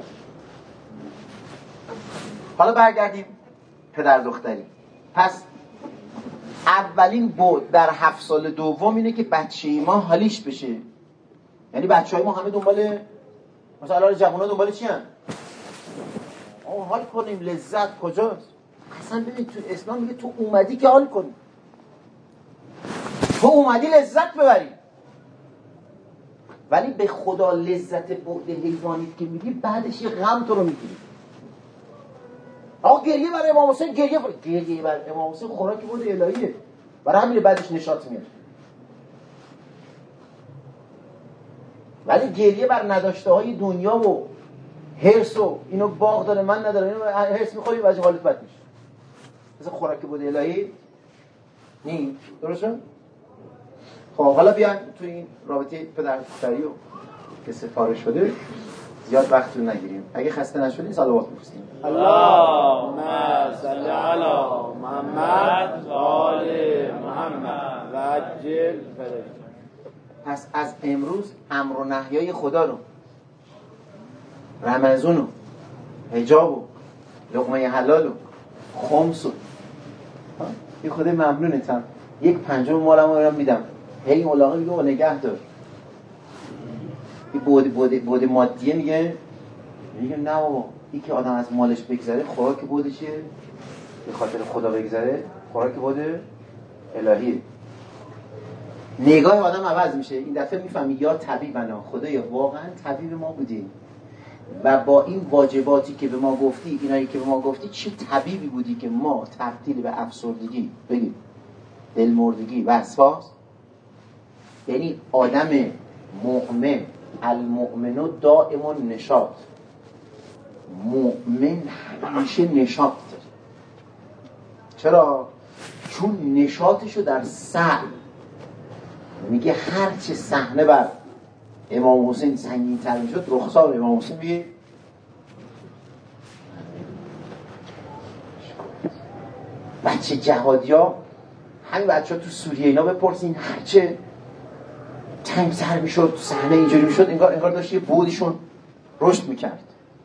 حالا برگردیم پدر دختری. پس اولین بود در هفت سال دوم اینه که بچه ما حالیش بشه. یعنی بچه های ما همه دنبال مثلا جوان ها دنبال چی هن؟ آه حال کنیم، لذت کجاست؟ اصلا ببین تو اسلام میگه تو اومدی که حال کنی، تو اومدی لذت ببری. ولی به خدا لذت بعد حیوانیت که میگی بعدش یه غم تو رو میگیری. آقا گریه برای امام حسین، گریه برای گریه برای امام حسین خوراکی بود الهیه، برای همین بعدش نشاط میاد. ولی گریه بر نداشته های دنیا و حرص و اینو باغ داره من ندارم، اینو حرص میخوری واسه حالت بد میشه. مثلا خوراکی بود الهی نی، درسته؟ خب حالا بیایم تو این رابطه پدر دختری و که سفارش شده زیاد وقت رو نگیریم. اگه خسته نشدین صلوات بفرستیم. اللهم صل علی محمد و آل محمد و عجل فرج. پس از امروز امر و نهیای خدا رو، رمضان و حجاب و لقمه حلال و خمس و یه خود ممنونتم، یک پنجم مالم رو میدم، هی ملاقه میگه و نگه دار. این بود بود بود مادیه میگه میگه نه بابا، این که آدم از مالش بگذره خوراک بودشه، به خاطر خدا بگذره خوراک بود الهیه. نگاه آدم عوض میشه. این دفعه میفهمی یا طبیبنا، خدایا واقعا طبیب ما بودی و با این واجباتی که به ما گفتی، اینایی که به ما گفتی، چه طبیبی بودی که ما تبدیل به افسردگی بگیم دلمردگی و وسواس. یعنی آدم مؤمن، المؤمن دائم نشاط، مؤمن همیشه نشاط داره. چرا؟ چون نشاطشو در سعی. میگه هرچه صحنه بر امام حسین سنگین تر میشد، رخسار امام حسین میگه بچه جهادی ها، همین بچه ها تو سوریه اینا بپرسین، هرچه تنگ تر میشد صحنه اینجوری میشد، انگار انگار داشت یه بودشون رشد میکرد.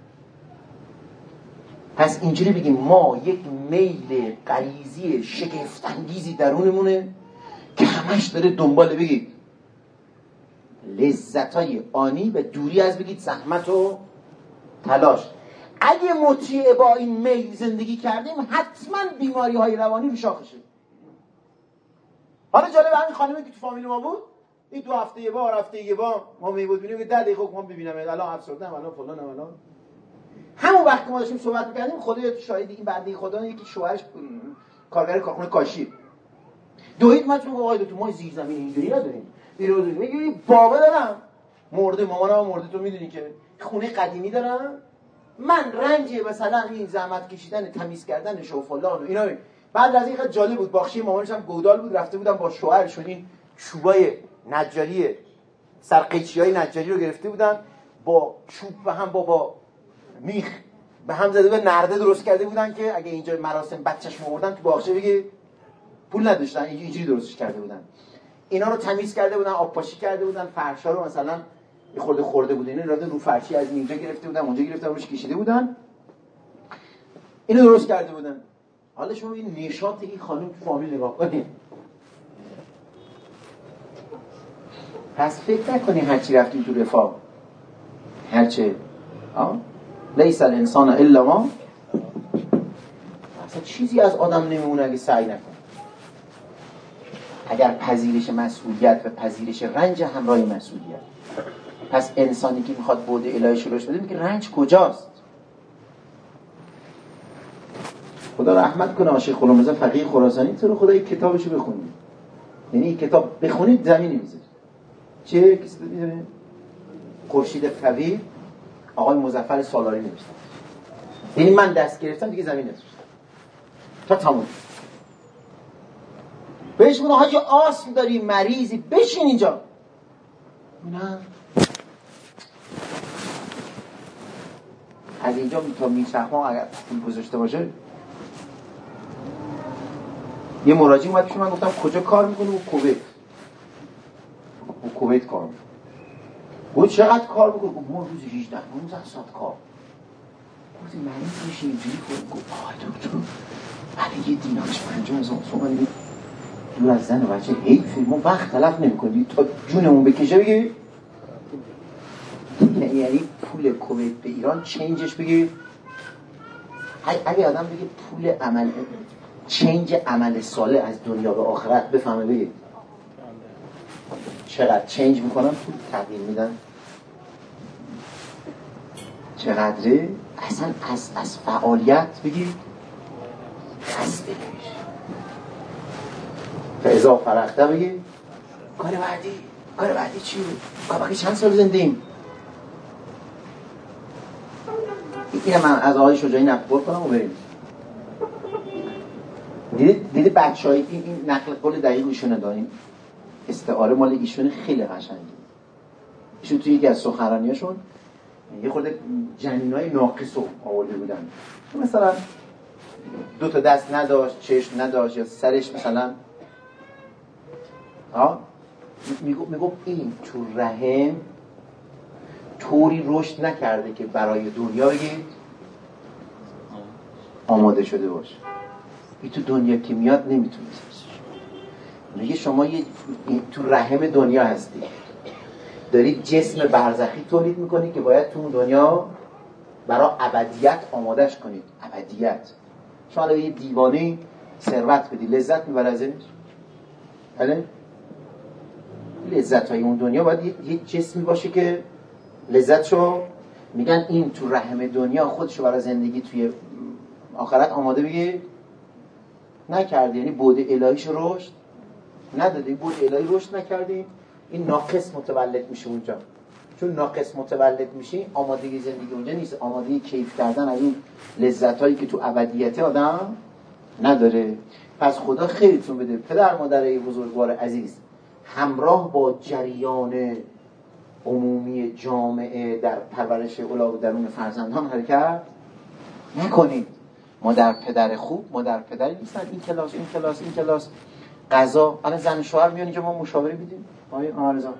پس اینجوری بگیم ما یک میل غریزی شگفت‌انگیزی درونمونه که همش داره دنبال بگید لذتای آنی و دوری از بگید زحمت و تلاش. اگه مطیع با این میل زندگی کردیم حتما بیماری های روانی رو شاخشه. حالا جالب همین خانمی که تو فامیل ما بود، این دو هفته یه بار هفته یه بار ما میبود ببینیم که ده دقیقه ما ببینم الان افسردم الان فلانم الان. همون وقت که ما داشتیم صحبت می‌کردیم، خدای شاهد این بنده خدا، یکی شوهرش کارگر کارخونه کاشی دوید ما چون آقای دکتر ما زیر زمین اینجوری نداریم، بیرون میگی بابا دارم مرده، مامانم مرده، تو میدونی که خونه قدیمی دارم، من رنج مثلا این زحمت کشیدن تمیز کردن و فلان و اینا. بعد از این خیلی جالب بود، باخچه مامانش هم گودال بود، رفته بودم با شوهرشون این چوبای نجاری سرقیچیای نجاری رو گرفته بودن، با چوب و هم با با میخ به هم زده بود، نرده درست کرده بودن که اگه اینجا مراسم بچه‌ش آوردن تو باغچه بگه پول نداشتن، اینجوری درستش کرده بودن. اینا رو تمیز کرده بودن، آب پاشی کرده بودن، فرشا رو مثلا یه خورده خورده بود، اینا رو رو فرشی از اینجا گرفته بودن اونجا گرفته روش کشیده بودن، اینو درست کرده بودن. حالا شما این نشاط این خانم تو فامیل نگاه کنید. پس فکر نکنید هرچی رفتیم تو رفاه، هرچه آه لیس الانسان الا ما، اصلا چیزی از آدم نمیمونه اگه سعی نکنه. اگر پذیرش مسئولیت و پذیرش رنج همراه مسئولیت. پس انسانی که میخواد بعد الهی شروعش بده میگه رنج کجاست؟ خدا رحمت کنه شیخ غلامرضا فقیه خراسانی، تو رو خدا یک کتابشو بخونید، یعنی این کتاب بخونید زمین میذاره. چه کسی میدونه؟ خورشید کویر آقای مظفر سالاری نوشته. یعنی من دست گرفتم دیگه زمین نذاشتم تا تموم. بهش میگن حاجی آسم داری، مریضی، بشین اینجا. نه از اینجا تا میچرخم اگر پول گذاشته باشه. یه مراجعه اومد پیش من، گفتم کجا کار میکنه؟ او کویت. او کویت کار میکنه. گفت چقدر کار میکنه؟ گفت ما روز هجده نوزده ساعت کار. گفت مریض میشه اینجوری کنه. گفت آقای دکتر برای یه دینارش پنجاه هزار تومان دور از زن و بچه حیفه، ما وقت تلف نمی‌کنیم تا جونمون بکشه. بگی یعنی پول کویت به ایران چنجش بگی، اگه آدم بگه پول عمل چنج عمل صالح از دنیا به آخرت بفهمه، بگی چقدر چنج میکنن، پول تغییر میدن چقدره اصلا از از فعالیت بگی خسته نمیشه. فعضا فرخته بگی کار بعدی کار بعدی چی بود؟ باقی چند سال زنده ایم؟ این من از آقای شجاعی نقل کنم و بریم. دیدید دیدید بچه های این, این نقل قول دقیق ایشونه داریم، استعاره مال ایشون خیلی قشنگه. ایشون توی یکی از سخنرانیاشون یه خورده جنینای ناقص رو آورده بودن، مثلا دو تا دست نداشت، چشم نداشت، یا سرش مثلا ها میگو میگو این تو رحم طوری رشد نکرده که برای دنیا بگید آماده شده باشه. این تو دنیا که میاد نمیتونه. میگه شما یه تو رحم دنیا هستی، دارید جسم برزخی تولید میکنید که باید تو اون دنیا برای ابدیت آمادش کنید. ابدیت شما الان یه دیوانه ثروت بدی لذت میبره ازش، بله؟ لذت های اون دنیا باید یه جسمی باشه که لذتشو میگن این تو رحم دنیا خودشو برای زندگی توی آخرت آماده بگی نکردی، یعنی بود الهیشو رشد ندادی، بود الهی رشد نکردی، این ناقص متولد میشه اونجا. چون ناقص متولد میشه آمادگی زندگی اونجا نیست، آمادگی کیف کردن از این لذتایی که تو ابدیت آدم نداره. پس خدا خیرتون بده پدر مادرای بزرگوار عزیز، همراه با جریان عمومی جامعه در پرورش اولاد و درون فرزندان حرکت نکنید. مادر پدر خوب مادر پدری نیستن این کلاس این کلاس این کلاس قضا. الان زن شوهر میان اینجا ما مشاوره میدیم، آقای آرزا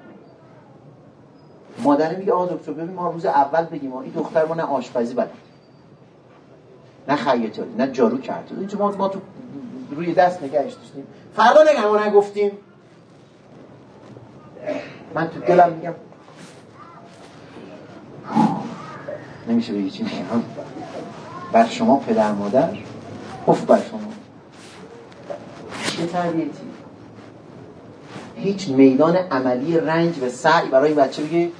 مادر میگه آقا دکتر ببین ما روز اول بگیم این دختر ما نه آشپزی بلد نه خیاطی نه جارو کرد، اینجا ما ما تو روی دست نگهش داشتیم، فردا نگه ما نگفتیم. من تو دلم میگم نمیشه بگی چی میگم بر شما پدر مادر، اف بر شما چه تربیتی. هیچ میدان عملی رنج و سعی برای این بچه بگی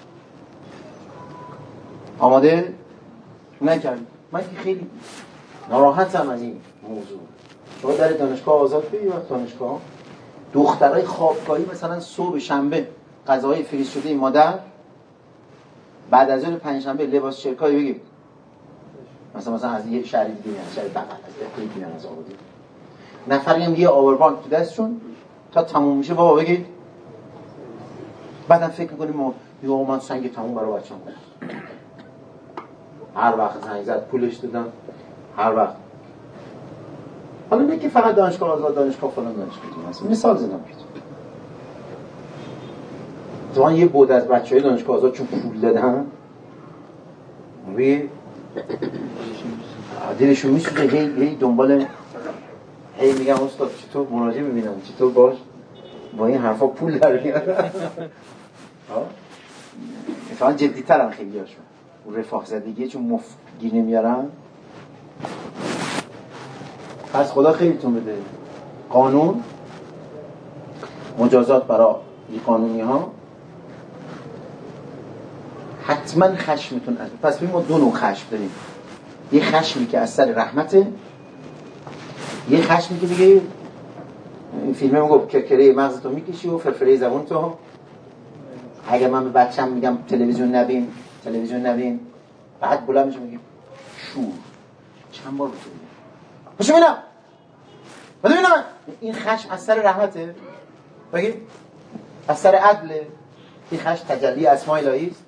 آماده نکردی. من که خیلی ناراحتم از این موضوع. شما در دانشگاه آزاد بگی وقت دانشگاه دخترای خوابگاهی مثلا صبح شنبه غذاهای فریز شده این مادر، بعد از اون پنج شنبه لباس شرکایی بگی مثلا مثلا از یه شهری دیگه میان، شهر بغل از دیگه میان از آبادی، نفری هم یه آوربان تو دستشون تا تموم میشه بابا بگید. بعدم فکر میکنیم ما یه من سنگ تموم برای بچه‌ام بود، هر وقت زنگ زد پولش دادم، هر وقت. حالا نه که فقط دانشگاه آزاد دانشگاه فلان دانشگاه مثلا مثال زدم که تو یه بود از بچهای دانشگاه آزاد چون پول دادن روی دلشون میسوزه، هی هی دنبال هی میگم استاد چطور مراجعه ببینم چطور باش با این حرفا پول در میارن. ها مثلا جدی‌ترن خیلی هاشون اون رفاه زدگی چون مف گیر نمیارن. پس خدا خیرتون بده. قانون مجازات برای این قانونی ها حتما خشمتون از. پس ببین ما دو نوع خشم داریم، یه خشمی که از سر رحمته، یه خشمی که دیگه این فیلمه میگفت کرکره مغزتو میکشی و فرفره زبون تو. اگه من به بچم میگم تلویزیون نبین تلویزیون نبین، بعد بلند میشه میگه شور چند بار بتونی باشو بینم بده بینم. این خشم از سر رحمته؟ بگید از سر عدله؟ این خشم تجلی اسماء الهی است؟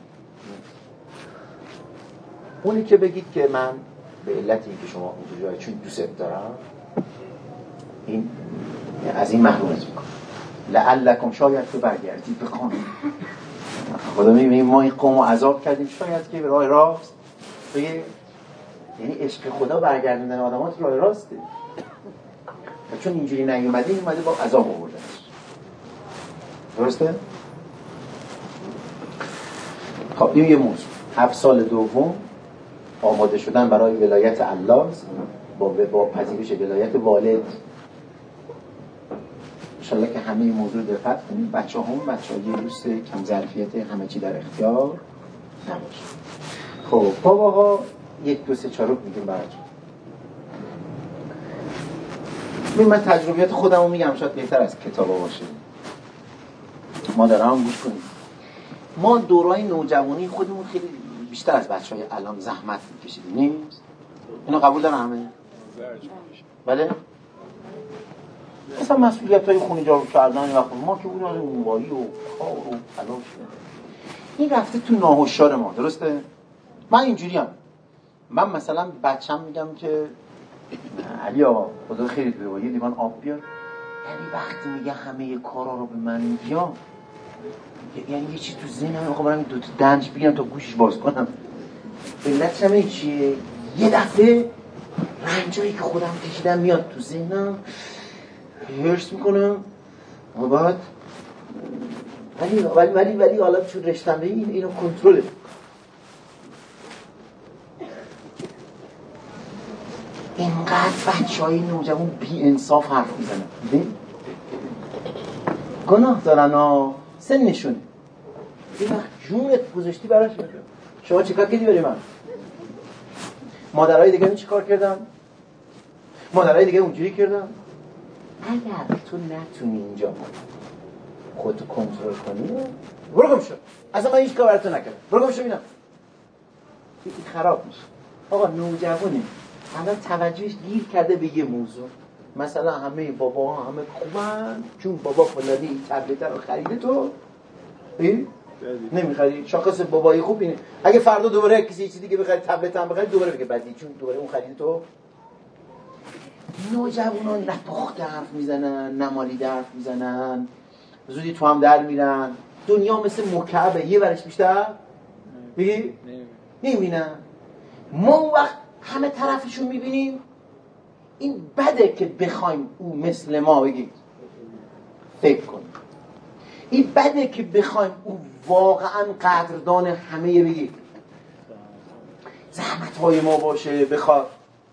اونی که بگید که من به علت این که شما اونجوری چون دوست دارم این از این محرومت میکنم، لعلکم شاید تو برگردید به قانون خدا. میبینیم ما این قوم رو عذاب کردیم، شاید که به راه راست بگه، یعنی عشق خدا برگردوندن آدمات راه راسته، و چون اینجوری نیومده این اومده با عذاب آوردنش. درسته؟ خب این یه موضوع. هفت سال دوم آماده شدن برای ولایت الله با با پذیرش ولایت والد. انشالله که همه این موضوع دقت کنیم. بچه هم بچه ها یه دوست کم ظرفیت همه چی در اختیار نباشه. خب باباها یک دو سه چارو میگیم براتون. من تجربیات خودم رو میگم، شاید بهتر از کتابا باشه. ما دارم گوش کنیم. ما دورای نوجوانی خودمون خیلی بیشتر از بچه های الان زحمت میکشیدیم، نیست؟ اینو قبول دارن همه؟ بله؟ مثلا مسئولیت های خونی جارو کردن وقت ما که بودن اونوایی و کار و تلاش، این رفته تو ناهشیار ما. درسته؟ من اینجوری هم. من مثلا بچم میگم که علی آقا خدا خیرت بده یه لیوان آب بیار، یعنی وقتی میگه همه کارا رو به من میگم، یعنی یه چیز تو ذهنم آقا برام دو تا دنج بگیرم تا گوشش باز کنم. علتش همه چیه؟ یه دفعه رنجایی که خودم کشیدم میاد تو ذهنم، هرس میکنم و بعد ولی ولی ولی ولی حالا چون رشتم به این اینو کنترل. اینقدر بچه های نوجوان بی انصاف حرف میزنن، دیدین؟ گناه دارن ها، سنشونه. این وقت جونت گذاشتی براش میگم شما چه کار کردی برای من؟ مادرهای دیگه چه کار کردن؟ مادرهای دیگه اونجوری کردن؟ اگر تو نتونی اینجا خودتو کنترل کنی برو گم شو، اصلا من هیچ کار برای تو نکردم، برو گم شو. ببینم این خراب میشه. آقا نوجوانی الان توجهش گیر کرده به یه موضوع، مثلا همه بابا ها همه خوبن چون بابا فلانی این تبلت رو خریده، تو این نمیخری. شاخص بابایی خوب اینه. اگه فردا دوباره کسی یه چیز دیگه بخره، تبلت هم بخره، دوباره بگه بدی چون دوباره اون خریده تو. نوجوانان نه پخته حرف میزنن نه مالی حرف میزنن، زودی تو هم در میرن. دنیا مثل مکعبه، یه ورش بیشتر بگی نمیبینن. ما اون وقت همه طرفشون میبینیم. این بده که بخوایم او مثل ما بگید فکر کنیم. این بده که بخوایم او واقعا قدردان همه بگید زحمت های ما باشه بخواد.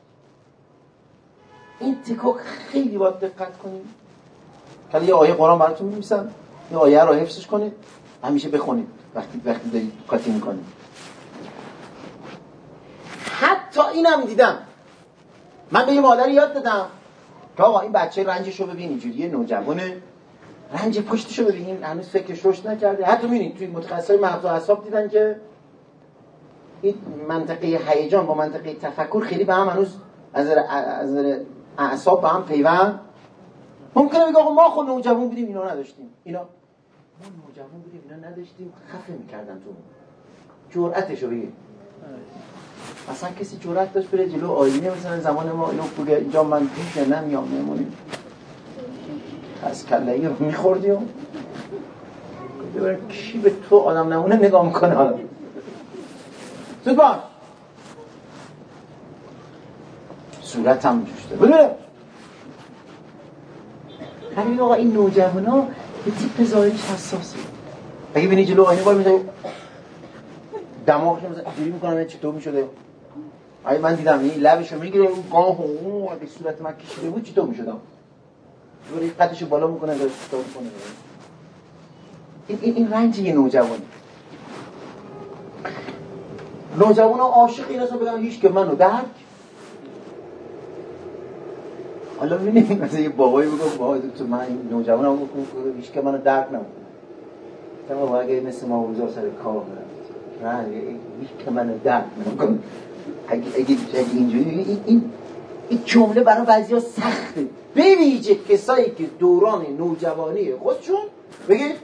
این تکوک خیلی باید دقت کنیم. حالا یه آیه قرآن براتون می‌نویسم، یه آیه رو حفظش کنید، همیشه بخونید وقتی وقتی دارید قاطی می‌کنید. حتی اینم دیدم، من به یه مادر یاد دادم که آقا این بچه رنجشو ببین، اینجوریه، نوجوانه، رنج پشتشو ببینین، هنوز فکرش رشد نکرده. حتی می‌بینید توی متخصصای مغز و اعصاب دیدن که این منطقه هیجان با منطقه تفکر خیلی به هم هنوز از نظر اعصاب به هم پیوند. ممکنه بگه آقا ما خود نوجوان بودیم اینا نداشتیم، اینا ما نوجوان بودیم اینا نداشتیم، خفه می‌کردن تو جرأتشو بگیر. مثلا کسی جرأت داشت بره جلو آینه مثلا زمان ما اینو بگه اینجا من پیش نمیام میمونیم از کله‌ای رو می‌خوردیم. ببین کی به تو آدم نمونه نگاه میکنه. حالا زود باش صورت هم جوشته ببینم. همین آقا این نوجوان ها به تیپ ظاهریش حساسه. اگه بینی جلو آینه بار میزنی دماغش مثلا اینجوری میکنم چطور میشده. اگه من دیدم این لبشو میگیره اون گاه اون اگه صورت من کشیده بود چطور میشدم. دوباره قدشو بالا میکنه داره چطور میکنه. این این این رنج یه نوجوانی. نوجوان ها عاشق این هستن بگن هیچ که منو درک حالا ببینید مثلا یه بابایی بگه بابا تو من این نوجوانم هیچ که منو درک نمیکنه. تمام اگه مثل ما روزا سر کار برم نه هیچ که منو درک نمیکنه. اگه اگه اینجوری این این این جمله برای بعضیا سخته، به ویژه کسایی که دوران نوجوانی خودشون بگید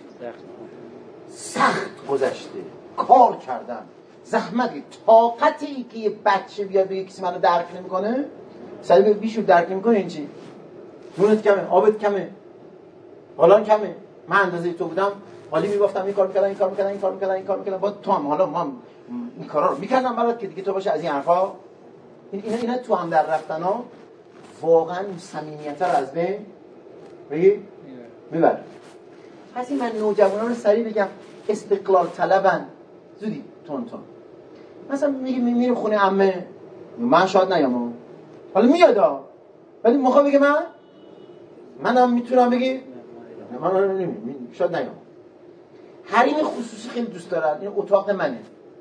سخت گذشته، کار کردن، زحمت، طاقتی که یه بچه بیاد بگه کسی منو درک نمیکنه، سری بگه بیشو درک نمیکنه این چی؟ نونت کمه، آبت کمه، حالا کمه، من اندازه تو بودم حالی میگفتم این کار میکردم این کار میکردم این کار میکردم این کار میکردم با تو هم حالا ما این کارا رو میکردم برات که دیگه تو باشه از این حرفا. اینا اینا تو هم در رفتنا واقعا صمیمیت رو از بین بگی میبره. پس این من نوجوانان رو سریع بگم استقلال طلبن، زودی تون تون. مثلا میگه میریم خونه عمه، من شاید نیام حالا میاد ها، ولی موقع بگه من منم میتونم بگی من نمیدونم شاید نیام. حریم خصوصی خیلی دوست دارن، این اتاق منه،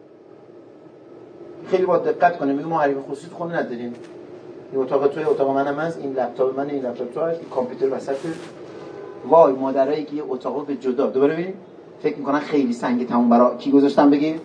خیلی با دقت کنیم. میگه ما حریم خصوصی خونه نداریم، این اتاق توی اتاق منم هست، این لپتاپ منه این لپتاپ تو هست، این کامپیوتر وسط. وای مادرایی که یه اتاقو به جدا دوباره ببین فکر میکنن خیلی سنگ تموم برا کی گذاشتم بگی.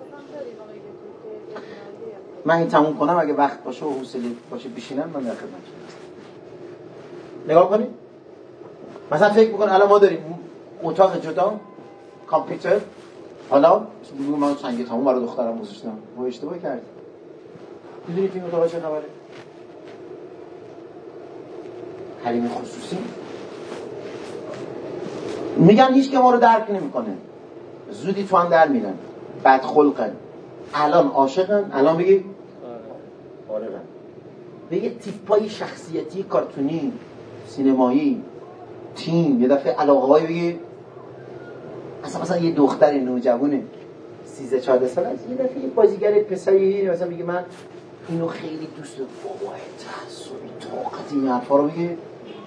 من این تموم کنم اگه وقت باشه و حوصله باشه بشینم من در خدمتتون. نگاه کنید مثلا فکر میکن الان ما داریم اتاق جدا کامپیوتر، حالا میگم من سنگ تموم برای دخترم گذاشتم، ما اشتباه کردیم. میدونید این اتاق چه خبره؟ حریم خصوصی میگن هیچ که ما رو درک نمیکنه، زودی تو هم در میرن، بد خلقن، الان عاشقن، الان بگی فارغن. به یه تیپای شخصیتی کارتونی سینمایی تیم یه دفعه علاقه های بگی اصلا مثلا یه دختر نوجوانه سیزده چهارده سال از یه دفعه یه بازیگر پسری مثلا میگه من اینو خیلی دوست دارم، بابا تعصبی طاقت این حرفا رو بگی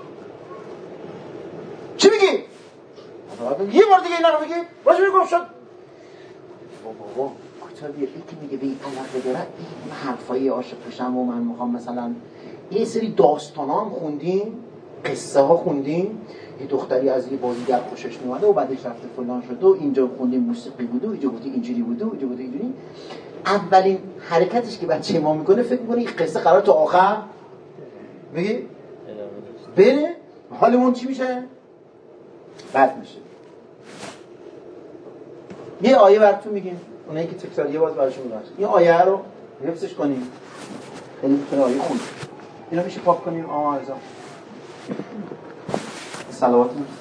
چی میگی؟ یه بار دیگه اینا رو بگی باشه میگم شد بابا کتاب یکی میگه به این علاقه داره این حرفای عاشق بشم و من میخوام مثلا یه سری داستان ها هم خوندیم، قصه ها خوندیم، یه دختری از یه بازیگر خوشش میومده و بعدش رفته فلان شد و اینجا خوندیم موسیقی بود و اینجا گفتی اینجوری بود و اینجا گفتی اینجوری. اولین حرکتش که بچه ما میکنه فکر میکنه این قصه قرار تا آخر بگی بره حالمون چی میشه؟ بد میشه. یه آیه براتون میگیم اونایی که تکرار یه باز براشون میگم یه آیه رو حفظش کنیم، خیلی میتونه آیه خون اینا میشه پاک کنیم. آقا عزیزم صلوات میگیم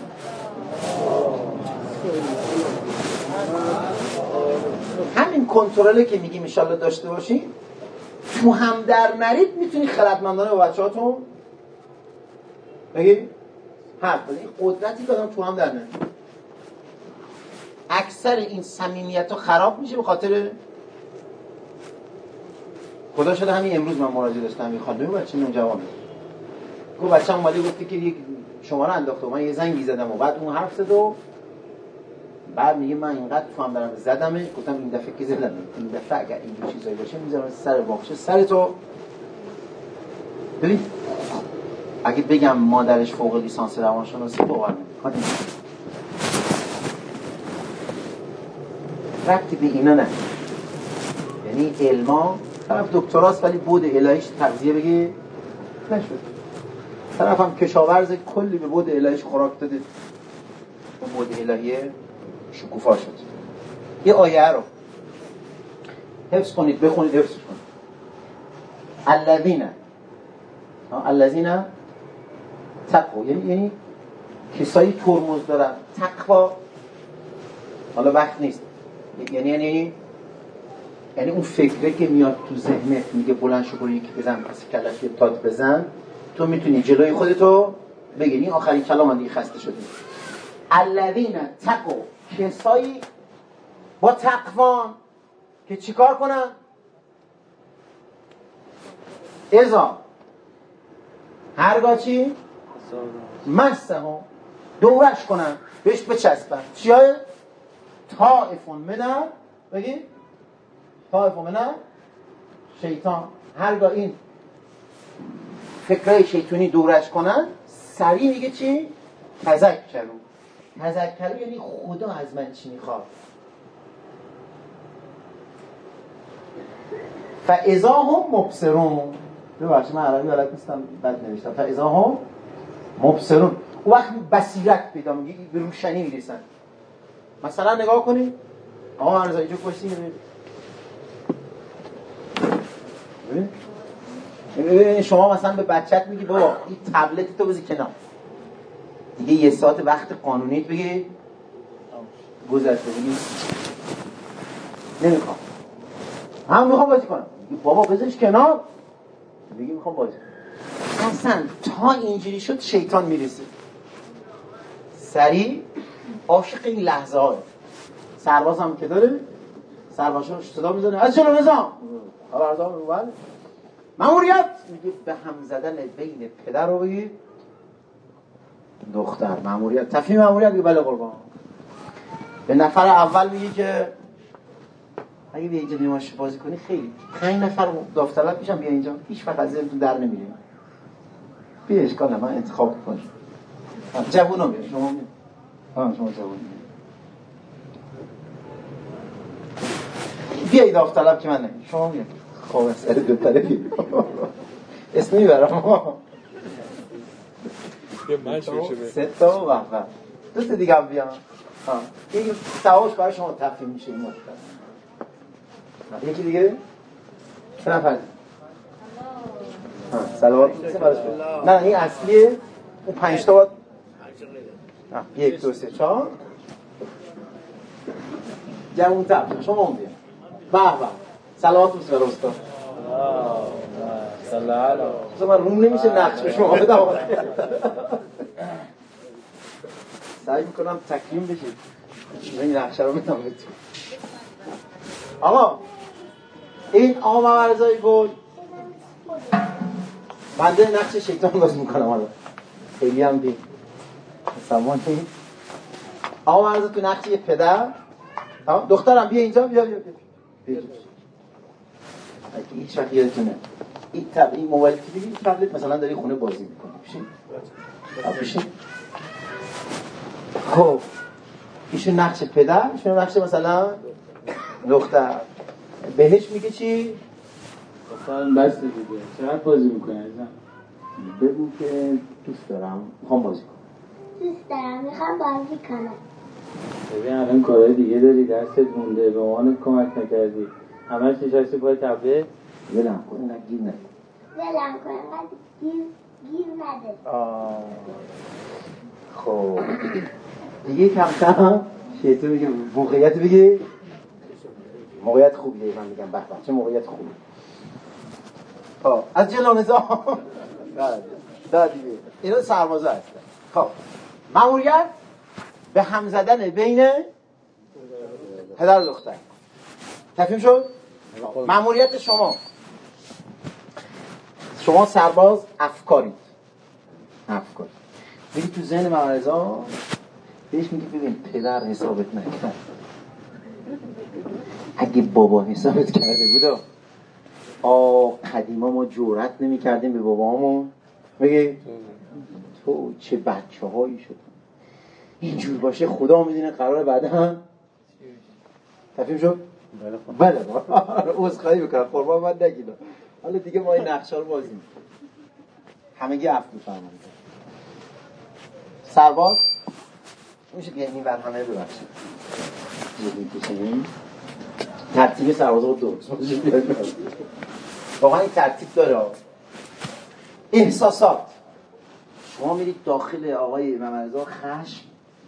همین کنترله که میگیم ان شاءالله داشته باشین، تو هم در نرید میتونی خردمندانه با بچه‌هاتون بگی حرف بزنید. قدرتی که آدم تو هم در نرید. اکثر این صمیمیت‌ها خراب میشه به خاطر خدا شده همین امروز من مراجعه داشتم یه خانمی بچه نوجوانه گفت بچه‌م اومده گفته که یک شماره انداخته و من یه زنگی زدم و بعد اون حرف زد و بعد میگه من اینقدر تو هم دارم زدمش، گفتم این دفعه که زدم این دفعه اگر این دو چیزایی باشه میذارم سر باخشه سر تو. ببین اگه بگم مادرش فوق لیسانس روانشناسی باور نمی‌کنه، ربطی به اینا نه. یعنی علما طرف دکتراست ولی بود الهیش تغذیه بگی نشد، طرف هم کشاورز کلی به بود الهیش خوراک داده و بود الهی شکوفا شد. یه آیه رو حفظ کنید بخونید حفظ کنید. الذین الذین تقوا یعنی یعنی کسایی ترمز دارن. تقوا حالا وقت نیست یعنی یعنی یعنی اون فکره که میاد تو ذهنت میگه بلند شو برو یکی بزن پس کلش یه تات بزن، تو میتونی جلوی خودتو بگیری. آخرین کلام من دیگه خسته شدیم. الذین تقوا کسایی با تقوان که چیکار کنن؟ ازا هرگاه چی؟ مسهم دورش کنن بهش بچسبن. چیه؟ طائفون منن بگی طائفون منن شیطان. هرگاه این فکرهای شیطانی دورش کنن، سریع میگه چی؟ تذکروا. تذکروا یعنی خدا از من چی میخواد. فاذا هم مبصرون. ببخشید من عربی بلد نیستم، بد نوشتم. فاذا هم مبصرون. اون وقت بصیرت پیدا میگه، به روشنی میرسن. مثلا نگاه کنید، آقا مرزا اینجا کشتی میبینید، ببین شما مثلا به بچت میگی بابا این تبلت تو بذار کنار، دیگه یه ساعت وقت قانونیت بگی گذشته، بگی نمیخوام، هم میخوام بازی کنم، بابا بذارش کنار، بگی میخوام بازی کنم. اصلا تا اینجوری شد شیطان میرسه، سریع عاشق این لحظه های. سرباز هم که داره، سربازش صدا میزنه از جلو نظام خبردار میگه ماموریت، میگه به هم زدن بین پدر رو بگی دختر. ماموریت تفهیم ماموریت میگه بله قربان. به نفر اول میگه که اگه بیا اینجا نیماش بازی کنی خیلی پنج نفر داوطلب میشن، بیا اینجا هیچ وقت از ذهنتون در نمیره، بیا اشکال نه من انتخاب کنم. جوونا بیا شما بیا، ها شما جوون بیایید داوطلب که من نمی شما بیا. خب سر دو طرفی اسم میبرم یه منش میشه به سه تا و وقت دو تا دیگه هم بیان. یکی سواش برای شما تفهیم میشه این مطلب. یکی دیگه چه نفر؟ سلوات میسه براش بید. نه این اصلیه، اون پنج تا باید یک دو سه چهار جمعون تب شما اون بید به به سلوات میسه برای استاد. سلام من روم نمیشه نقش به شما بدم، سعی میکنم تکریم بشید این نقشه رو میدم بهتون. آقا این آقا مورزایی بود، بنده نقش شیطان بازی میکنم حالا خیلی هم دیم سامان این آقا مورزا تو نقش یه پدر. دخترم بیا اینجا، بیا بیا بیا اگه هیچ وقت یادتونه این تب این موبایل که بگید تبلت مثلا داری خونه بازی میکنی بشین بشین. خب ایشون نقش پدر، ایشون نقش مثلا دختر. بهش میگه چی؟ دخترم بس دیگه چقدر بازی میکنی ازم؟ بگو که دوست دارم میخوام بازی کنم. دوست دارم میخوام بازی کنم. ببین الان کارهای دیگه داری، درست مونده، به مامانت کمک نکردی، همش نشستی پای تبلت. ولم کن نه گیر نده، ولم کن اینقدر گیر گیر نده. آه خب دیگه کم کم شیطان میگه موقعیت بگی موقعیت خوبیه. من میگم به به چه موقعیت خوبی. خب از جلو نظام داد دیگه اینا سربازا هستن. خب ماموریت به هم زدن بین پدر و دختر. تفهیم شد؟ ماموریت شما شما سرباز افکارید، افکار میگی تو ذهن مورزا بهش میگی ببین پدر حسابت نکرد، اگه بابا حسابت کرده بود آه قدیما ما جرأت نمی کردیم به بابامون بگی تو چه بچه هایی شد اینجور باشه خدا میدونه قرار بعدا هم تفهیم شد؟ بله بله عذرخواهی میکنم قربان من نگیرم. حالا دیگه ما این نقشه رو بازی میکنیم همگی عفو میفرمایید. سرباز میشه که این ور همه ببخشید ترتیب سرباز رو درست واقعا این ترتیب داره. احساسات شما میرید داخل آقای ممرزا خشم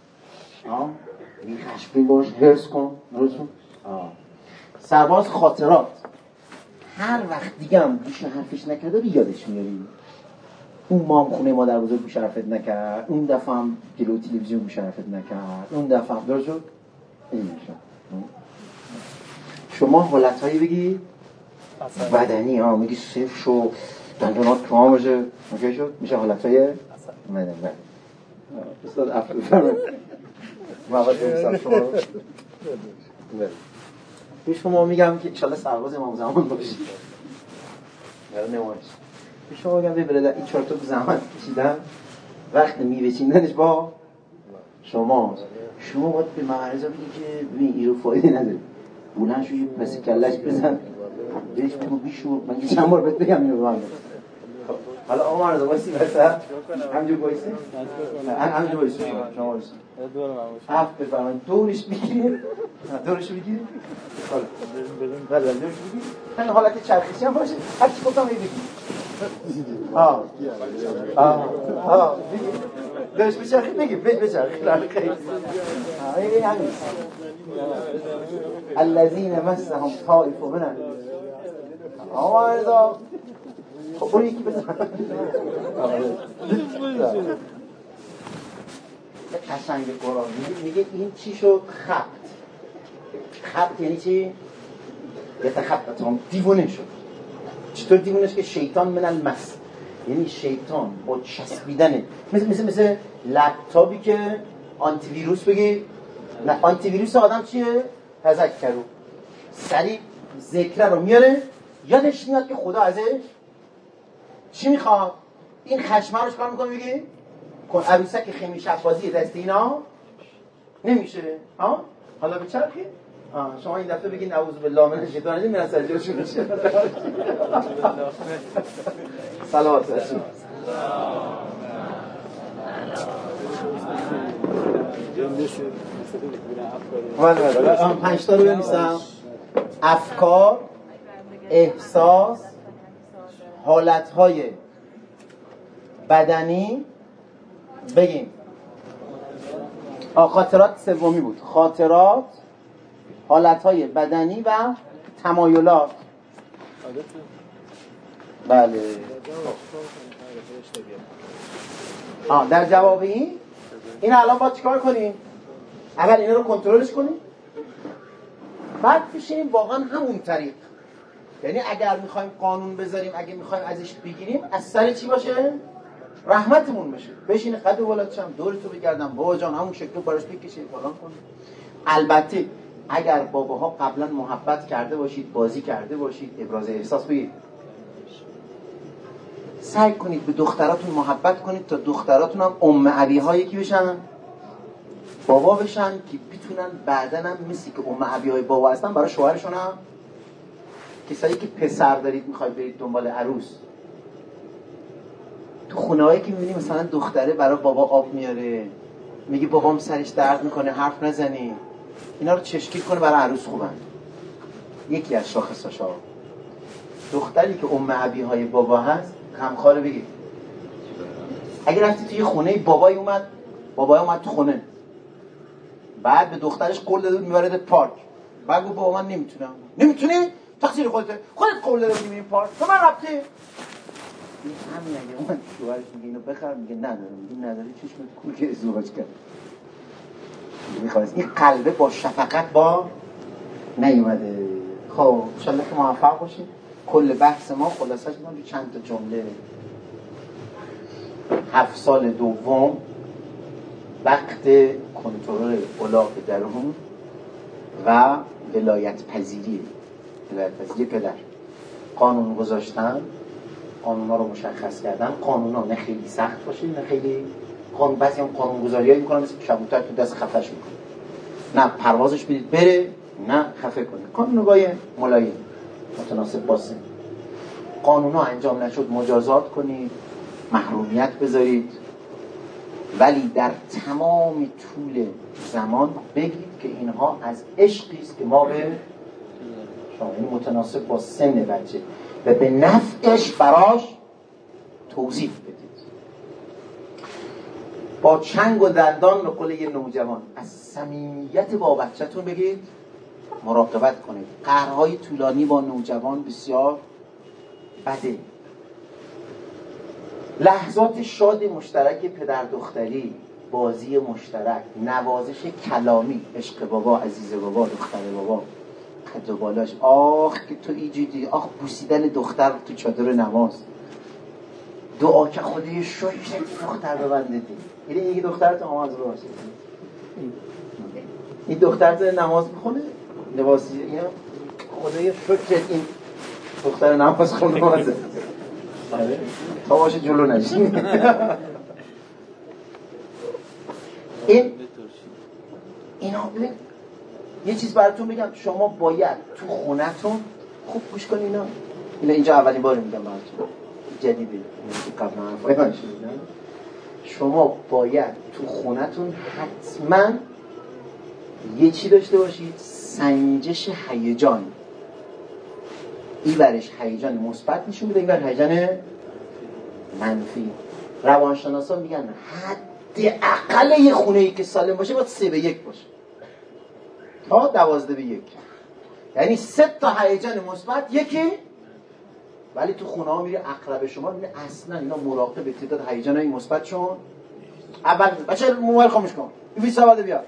میگی خشمگین باش حرص کن درستون. سرباز خاطرات هر وقت دیگه هم گوش حرفش نکرده رو یادش میاری، اون مام خونه مادر بزرگ گوش حرفت نکرد، اون دفعه هم جلو تلویزیون گوش حرفت نکرد، اون دفعه هم درست شد این میشه. شما حالتهایی بگی بدنی ها میگی صفر شو دندونات تو هم بشه اوکی شد میشه حالتهای بدنی. استاد افراد فرمید مواد بمسر شما رو به شما میگم که انشالله سرباز امام زمان باشید. یعنی نمایش به شما بگم ببرد این چهار تا زحمت کشیدن وقت میوه چیندنش با شما شما باید به معرضا بگی که ببین این رو فایده نداره بلند شو یه پس کلش بزن بهش بگو بیشور من چند بار بهت بگم اینو بگم حالا آقا معرضا بایستی بسر همجور بایستی همجور بایستی شما بایستی هفت بفرمایید دورش بگیرید دورش بگیرید حالا بله بله دورش بگیرید همین حالت چرخشی هم باشه هر چی گفتم هی بگید آه آه آه دورش بچرخید بگید بگید بچرخید خیلی این همین الذین مسهم طائف من آقا ارزا خب برو یکی بزن قشنگ قرآن میگه میگه این چی شد خبت خبت یعنی چی؟ یتخبط هم دیوونه شد چطور دیوونه شد که شیطان من المس یعنی شیطان با چسبیدنه مثل مثل مثل لپتاپی که آنتی ویروس بگی نه آنتی ویروس آدم چیه؟ تذکرو سریع ذکر رو میاره یادش میاد که خدا ازش چی میخواد؟ این خشمه روش کار میکنه بگی؟ کن عروسک خیمی شبازی دست اینا نمیشه ها؟ حالا به چرخی؟ شما این دفعه بگید نعوذ بالله من الشیطان الرجیم میرن سر جاشون میشه صلوات رسول من پنج تا رو بنویسم افکار احساس حالتهای بدنی بگیم خاطرات سومی بود خاطرات حالتهای بدنی و تمایلات بله آه در جواب این این الان باید چیکار کنیم؟ اول اینا رو کنترلش کنیم بعد بشینیم واقعا همون طریق یعنی اگر میخوایم قانون بذاریم اگه میخوایم ازش بگیریم از سر چی باشه؟ رحمتمون بشه بشین قد ولادشم دورتو بگردم بابا جان همون شکلو براش بکشید فلان کن البته اگر باباها قبلا محبت کرده باشید بازی کرده باشید ابراز احساس بگید سعی کنید به دختراتون محبت کنید تا دختراتون هم ام ابی‌های کی بشن بابا بشن که بتونن بعداً هم مثل که ام ابی‌های بابا هستن برای شوهرشون هم کسایی که پسر دارید میخواید برید دنبال عروس تو خونه‌هایی که می‌بینی مثلا دختره برای بابا آب میاره میگه بابام سرش درد میکنه حرف نزنی اینا رو چشکی کنه برای عروس خوبن یکی از شاخصاشا دختری که ام ابی‌های بابا هست همخواره بگید اگه رفتی توی خونه بابای اومد بابای اومد تو خونه بعد به دخترش قول داده میبرد پارک بعد گفت بابا من نمیتونم نمیتونی تقصیر خودته خودت قول داده بودی میریم پارک تو من رفتی این همین اگه اومد شوهرش میگه اینو بخر میگه نداره میگه نداره چشمت کور که ازدواج کرد میخواست این قلبه با شفقت با نیومده خب انشالله که موفق باشید کل بحث ما خلاصش میکنم تو چند تا جمله هفت سال دوم وقت کنترل الاغ درون و ولایت پذیری ولایت پذیری پدر قانون گذاشتن قانونا رو مشخص کردن قانونا نه خیلی سخت باشه نه خیلی قانون بعضی هم قانون گذاریایی میکنن مثل کبوتر تو دست خفش میکنه نه پروازش بدید بره نه خفه کنه قانونگای ملایم متناسب با سن قانونا انجام نشد مجازات کنید محرومیت بذارید ولی در تمام طول زمان بگید که اینها از عشقی است که ما به شما متناسب با سن بچه و به نفعش براش توضیح بدید با چنگ و دندان به قول یه نوجوان از صمیمیت با بچه‌تون بگید مراقبت کنید قهرهای طولانی با نوجوان بسیار بده لحظات شاد مشترک پدر دختری بازی مشترک نوازش کلامی عشق بابا عزیز بابا دختر بابا قد و بالاش آخ که تو ایجادی آخ بوسیدن دختر تو چادر نماز دعا که خدای شکر دختر ببنده دی این یکی دخترت آماز باشه این دخترت نماز میخونه لباسی خدای شکر این دختر نماز خونه مازه تا باشه جلو نشین. این اینا ببین یه چیز براتون بگم، شما باید تو خونتون خوب گوش کنین اینا. اینا اینجا اولین بار میگم براتون، جدیده قبلا حرفای من شده. شما باید تو خونتون حتما یه چی داشته باشید، سنجش هیجان. این برش هیجان مثبت نشون میده، این بر هیجان منفی. روانشناسا میگن حد اقل یه خونه ای که سالم باشه باید سه به یک باشه تا دوازده به یک، یعنی سه تا هیجان مثبت یکی. ولی تو خونه ها میره اقرب شما میره اصلا اینا مراقب تعداد هیجان های مثبت شون. اول بچه موبایل خاموش کن، بیست سواده بیار،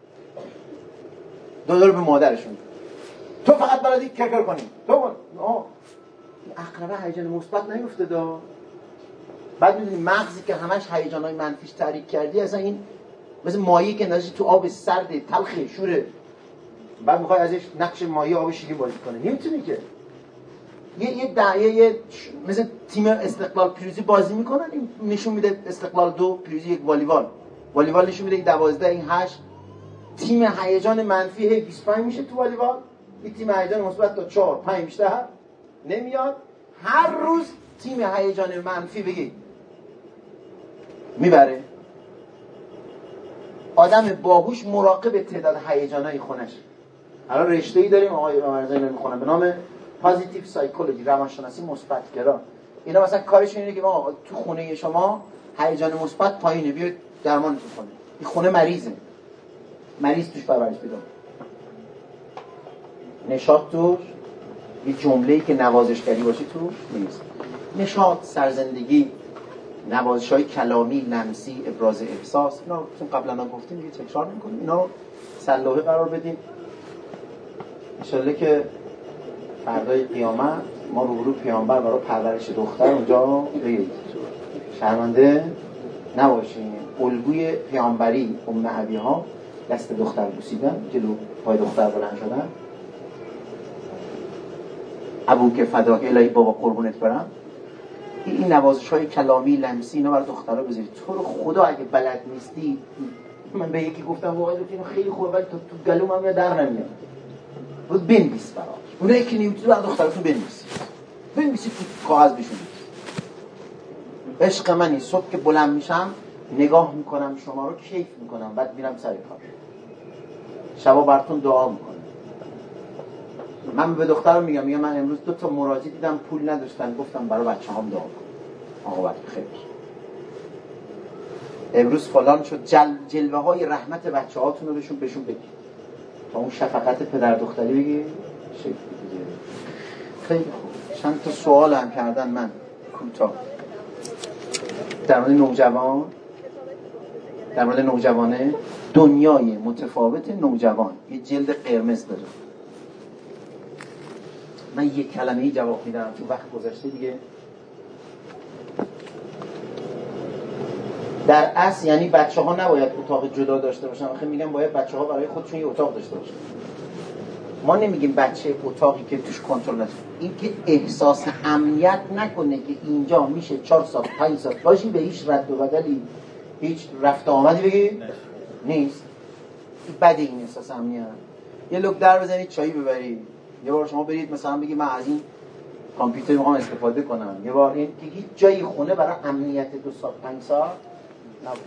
دو دور به مادرشون، تو فقط بلدی کرکر کنی، تو آه اقرب هیجان مثبت نیفته دا. بعد میدونی مغزی که همش هیجانای منفیش تحریک کردی، اصلا این مثل ماهی که نذاشتی تو آب سرد تلخ شوره، بعد میخوای ازش نقش ماهی آب شیرین بازی کنه، نمیتونی که. یه یه دعیه یه مثل تیم استقلال پیروزی بازی میکنن، این نشون میده استقلال دو پیروزی یک، والیبال والیبال نشون میده این دوازده این هشت. تیم هیجان منفی بیست و پنج میشه تو والیبال، این تیم هیجان مثبت تا چهار پنج بیشتر نمیاد. هر روز تیم هیجان منفی بگید میبره. آدم باهوش مراقب تعداد هیجانای خونش. الان رشته‌ای داریم آقای آمرزایی میخونن به نام پازیتیو سایکولوژی، روانشناسی مثبت‌گرا. اینا مثلا کارشون اینه که ما تو خونه شما هیجان مثبت پایینه، بیاید درمانتون کنه. این خونه مریضه، مریض توش پرورش پیدا. نشاط توش، یه جمله‌ای که نوازشگری باشه توش نیست. نشاط، سرزندگی، نوازش‌های کلامی، لمسی، ابراز احساس، اینا چون قبلا گفتیم دیگه تکرار نمی‌کنیم. اینا سلوحه قرار بدیم. ان شاءالله که فردای قیامت ما روبرو پیامبر برای پرورش دختر اونجا بگید شرمنده نباشیم. الگوی پیامبری ام ابیها دست دختر بوسیدن، جلو پای دختر بلند شدن. ابو که فداک الهی بابا قربونت برم. این نوازش‌های کلامی، لمسی اینا برای دخترها بذارید. تو رو خدا اگه بلد نیستی، من به یکی گفتم واقعا اینو خیلی خوبه ولی تو تو گلوم هم در نمیاد. بود بنویس براش. اونایی که نمیتونی برای دخترتون بنویسید. بنویسید تو کاغذ بشونید. عشق منی، صبح که بلند میشم نگاه میکنم شما رو، کیف میکنم، بعد میرم سر کار. شبا براتون دعا میکنم. من به دخترم میگم میگم من امروز دو تا مراجعه دیدم پول نداشتن، گفتم برای بچه‌هام دعا کن. آقا وقت خیر. امروز فلان شد، جل جلوه های رحمت بچه‌هاتون رو بهشون بهشون بگید. تا اون شفقت پدر دختری بگی شکل بگیره. خیلی خوب. چند تا سوال هم کردن من کوتاه. در مورد نوجوان، در مورد نوجوانه، دنیای متفاوت نوجوان یه جلد قرمز داره. من یک کلمه‌ای جواب میدم تو وقت گذشته دیگه. در اصل یعنی بچه ها نباید اتاق جدا داشته باشن. آخه میگم باید بچه ها برای خودشون یه اتاق داشته باشن. ما نمیگیم بچه اتاقی که توش کنترل نشه، این که احساس امنیت نکنه که اینجا میشه چهار ساعت پنج ساعت باشی، به هیچ رد و بدلی هیچ رفت آمدی بگی نیست. این بده این احساس امنیت. یه لوک در بزنید چایی ببرید. یه بار شما برید مثلا بگی من از این کامپیوتر میخوام استفاده کنم. یه بار این که هیچ جایی خونه برای امنیت دو ساعت پنج ساعت نبود.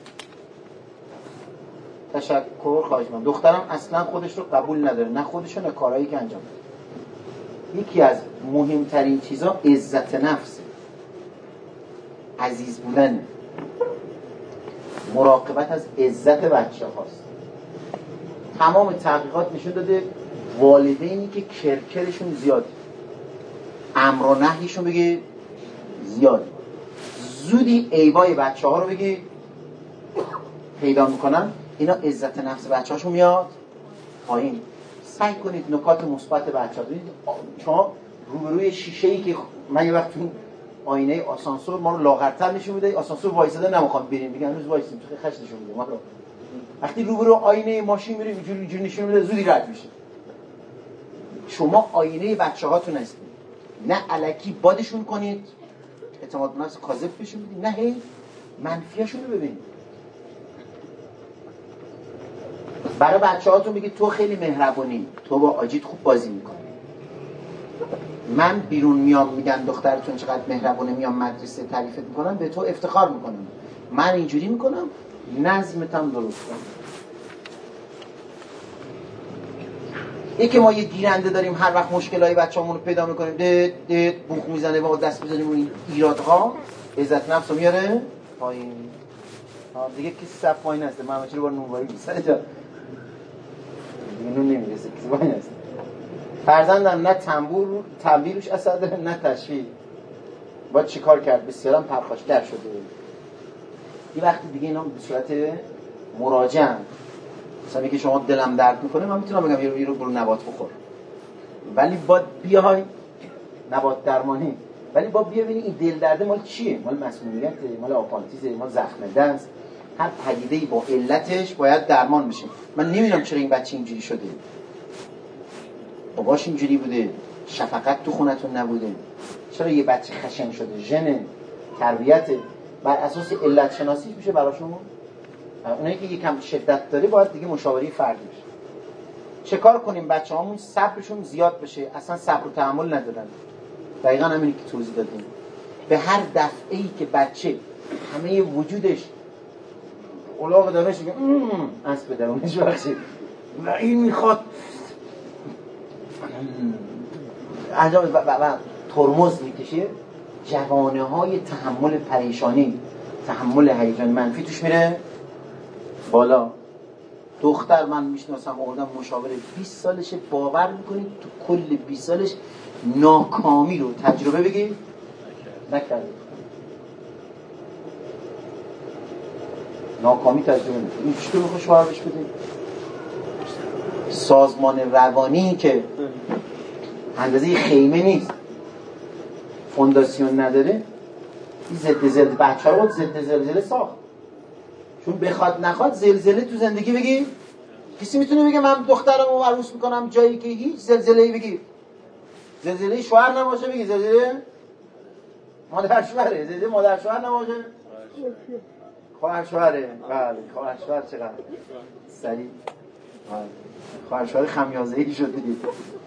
تشکر، خواهش می‌کنم. دخترم اصلا خودش رو قبول نداره، نه خودش نه کارهایی که انجام میده. یکی از مهمترین چیزا عزت نفسه، عزیز بودن، مراقبت از عزت بچه هاست. تمام تحقیقات نشون داده والدینی که کرکرشون زیاده، امر و نهیشون بگه زیاده، زودی عیبای بچه ها رو بگه پیدا میکنن، اینا عزت نفس بچه هاشون میاد پایین. سعی کنید نکات مثبت بچه ها. شما روبروی شیشه ای که من یه وقت تو آینه آسانسور ما رو لاغرتر نشون میده، آسانسور وایساده نمیخوام بریم، میگن هنوز وایسیم، تو خش نشون میده ما رو. وقتی روبرو آینه ماشین میریم اینجوری اینجوری نشون میده، زودی رد میشه. شما آینه بچه هاتون هستید، نه الکی بادشون کنید اعتماد به نفس کاذب بهشون بدی، نه هی منفیاشون رو ببین. برای بچه‌هاتون میگی تو خیلی مهربونی، تو با آجیت خوب بازی میکنی. من بیرون میام میگن دخترتون چقدر مهربونه، میام مدرسه تعریفت میکنم، به تو افتخار میکنم. من اینجوری میکنم، نظمتم درست کنم. یکی ما یه گیرنده داریم، هر وقت مشکلای بچه‌مون رو پیدا میکنیم دید دید بوخ میزنه و دست میزنیم روی ایرادها، عزت نفس رو میاره پایین. دیگه کسی صف پایین هسته، من چرا با نونوایی بیسته جا دیگه نون نمیرسه، کسی پایین هسته. فرزندم نه تنبور تنبیروش اثر داره نه تشویق. باید چی کار کرد؟ بسیارم پرخاشگر شده. یه وقتی دیگه اینا به صورت مراجعه هم. مثلا میگه شما دلم درد میکنه، من میتونم بگم یه رو برو نبات بخور، ولی باید بیای نبات درمانی، ولی باید بیا ببینی این دل درده مال چیه؟ مال مسمومیته، مال آپانتیزه، مال زخم دست. هر پدیده‌ای با علتش باید درمان بشه. من نمیدونم چرا این بچه اینجوری شده، باباش اینجوری بوده، شفقت تو خونتون نبوده، چرا یه بچه خشن شده؟ ژن، تربیت، بر اساس علت شناسی میشه براشون. اونایی که یکم شدت داره باید دیگه مشاوره فردی بشه. چه کار کنیم بچه‌هامون صبرشون زیاد بشه؟ اصلا صبر و تحمل ندارن. دقیقاً همینی که توضیح دادیم. به هر دفعه‌ای که بچه همه وجودش اولاغ دارش میگه اسب درونش بخشید و این میخواد عجب و, و, و ترمز میکشه، جوانه های تحمل پریشانی، تحمل هیجان منفی توش میره بالا. دختر من میشناسم آوردم مشاوره بیست سالشه، باور میکنید تو کل بیست سالش ناکامی رو تجربه بگی نکرده. ناکامی تجربه نکرده. این چطور میخواد شوهر بهش بده؟ سازمان روانی که اندازه خیمه نیست، فونداسیون نداره، این ضد زلزله بچه ها رو ضد زلزله ساخت. چون بخواد نخواد زلزله تو زندگی بگی، کسی میتونه بگه من دخترم رو عروس میکنم جایی که هیچ زلزله‌ای بگی، زلزله شوهر نباشه بگی زلزله مادر شوهره، زلزله مادر شوهر نباشه خواهر شوهره. بله خواهر شوهر چقدر سریع، خواهر شوهر خمیازه‌ای شد دیدید.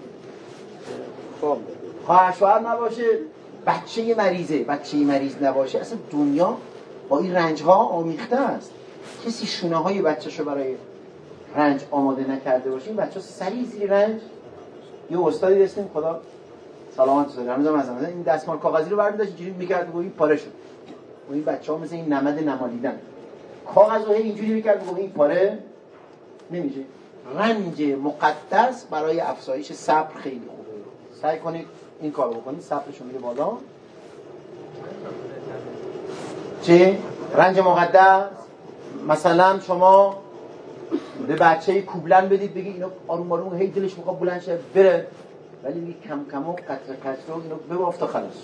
خب خواهر شوهر نباشه، بچه مریضه، بچه مریض نباشه، اصلا دنیا با این رنج ها آمیخته است. کسی شونه های بچه‌شو برای رنج آماده نکرده باشه، این بچه سریع زیر رنج. یه استادی داشتیم خدا سلامت بده، هنوزم از این دستمال کاغذی رو برداشت اینجوری می‌کرد و این پاره شد. و این بچه‌ها مثل این نمد نمالیدن، کاغذ رو اینجوری می‌کرد و این پاره نمیشه. رنج مقدس برای افزایش صبر خیلی خوبه. سعی کنید این کارو بکنید، صبرشون میره بالا. چه؟ رنج مقدس مثلا شما به بچه کوبلن بدید، بگید اینو آروم آروم هی دلش میخواد بلند شه بره، ولی میگه کم کم و قطره قطره اینو ببافت تا خلاص.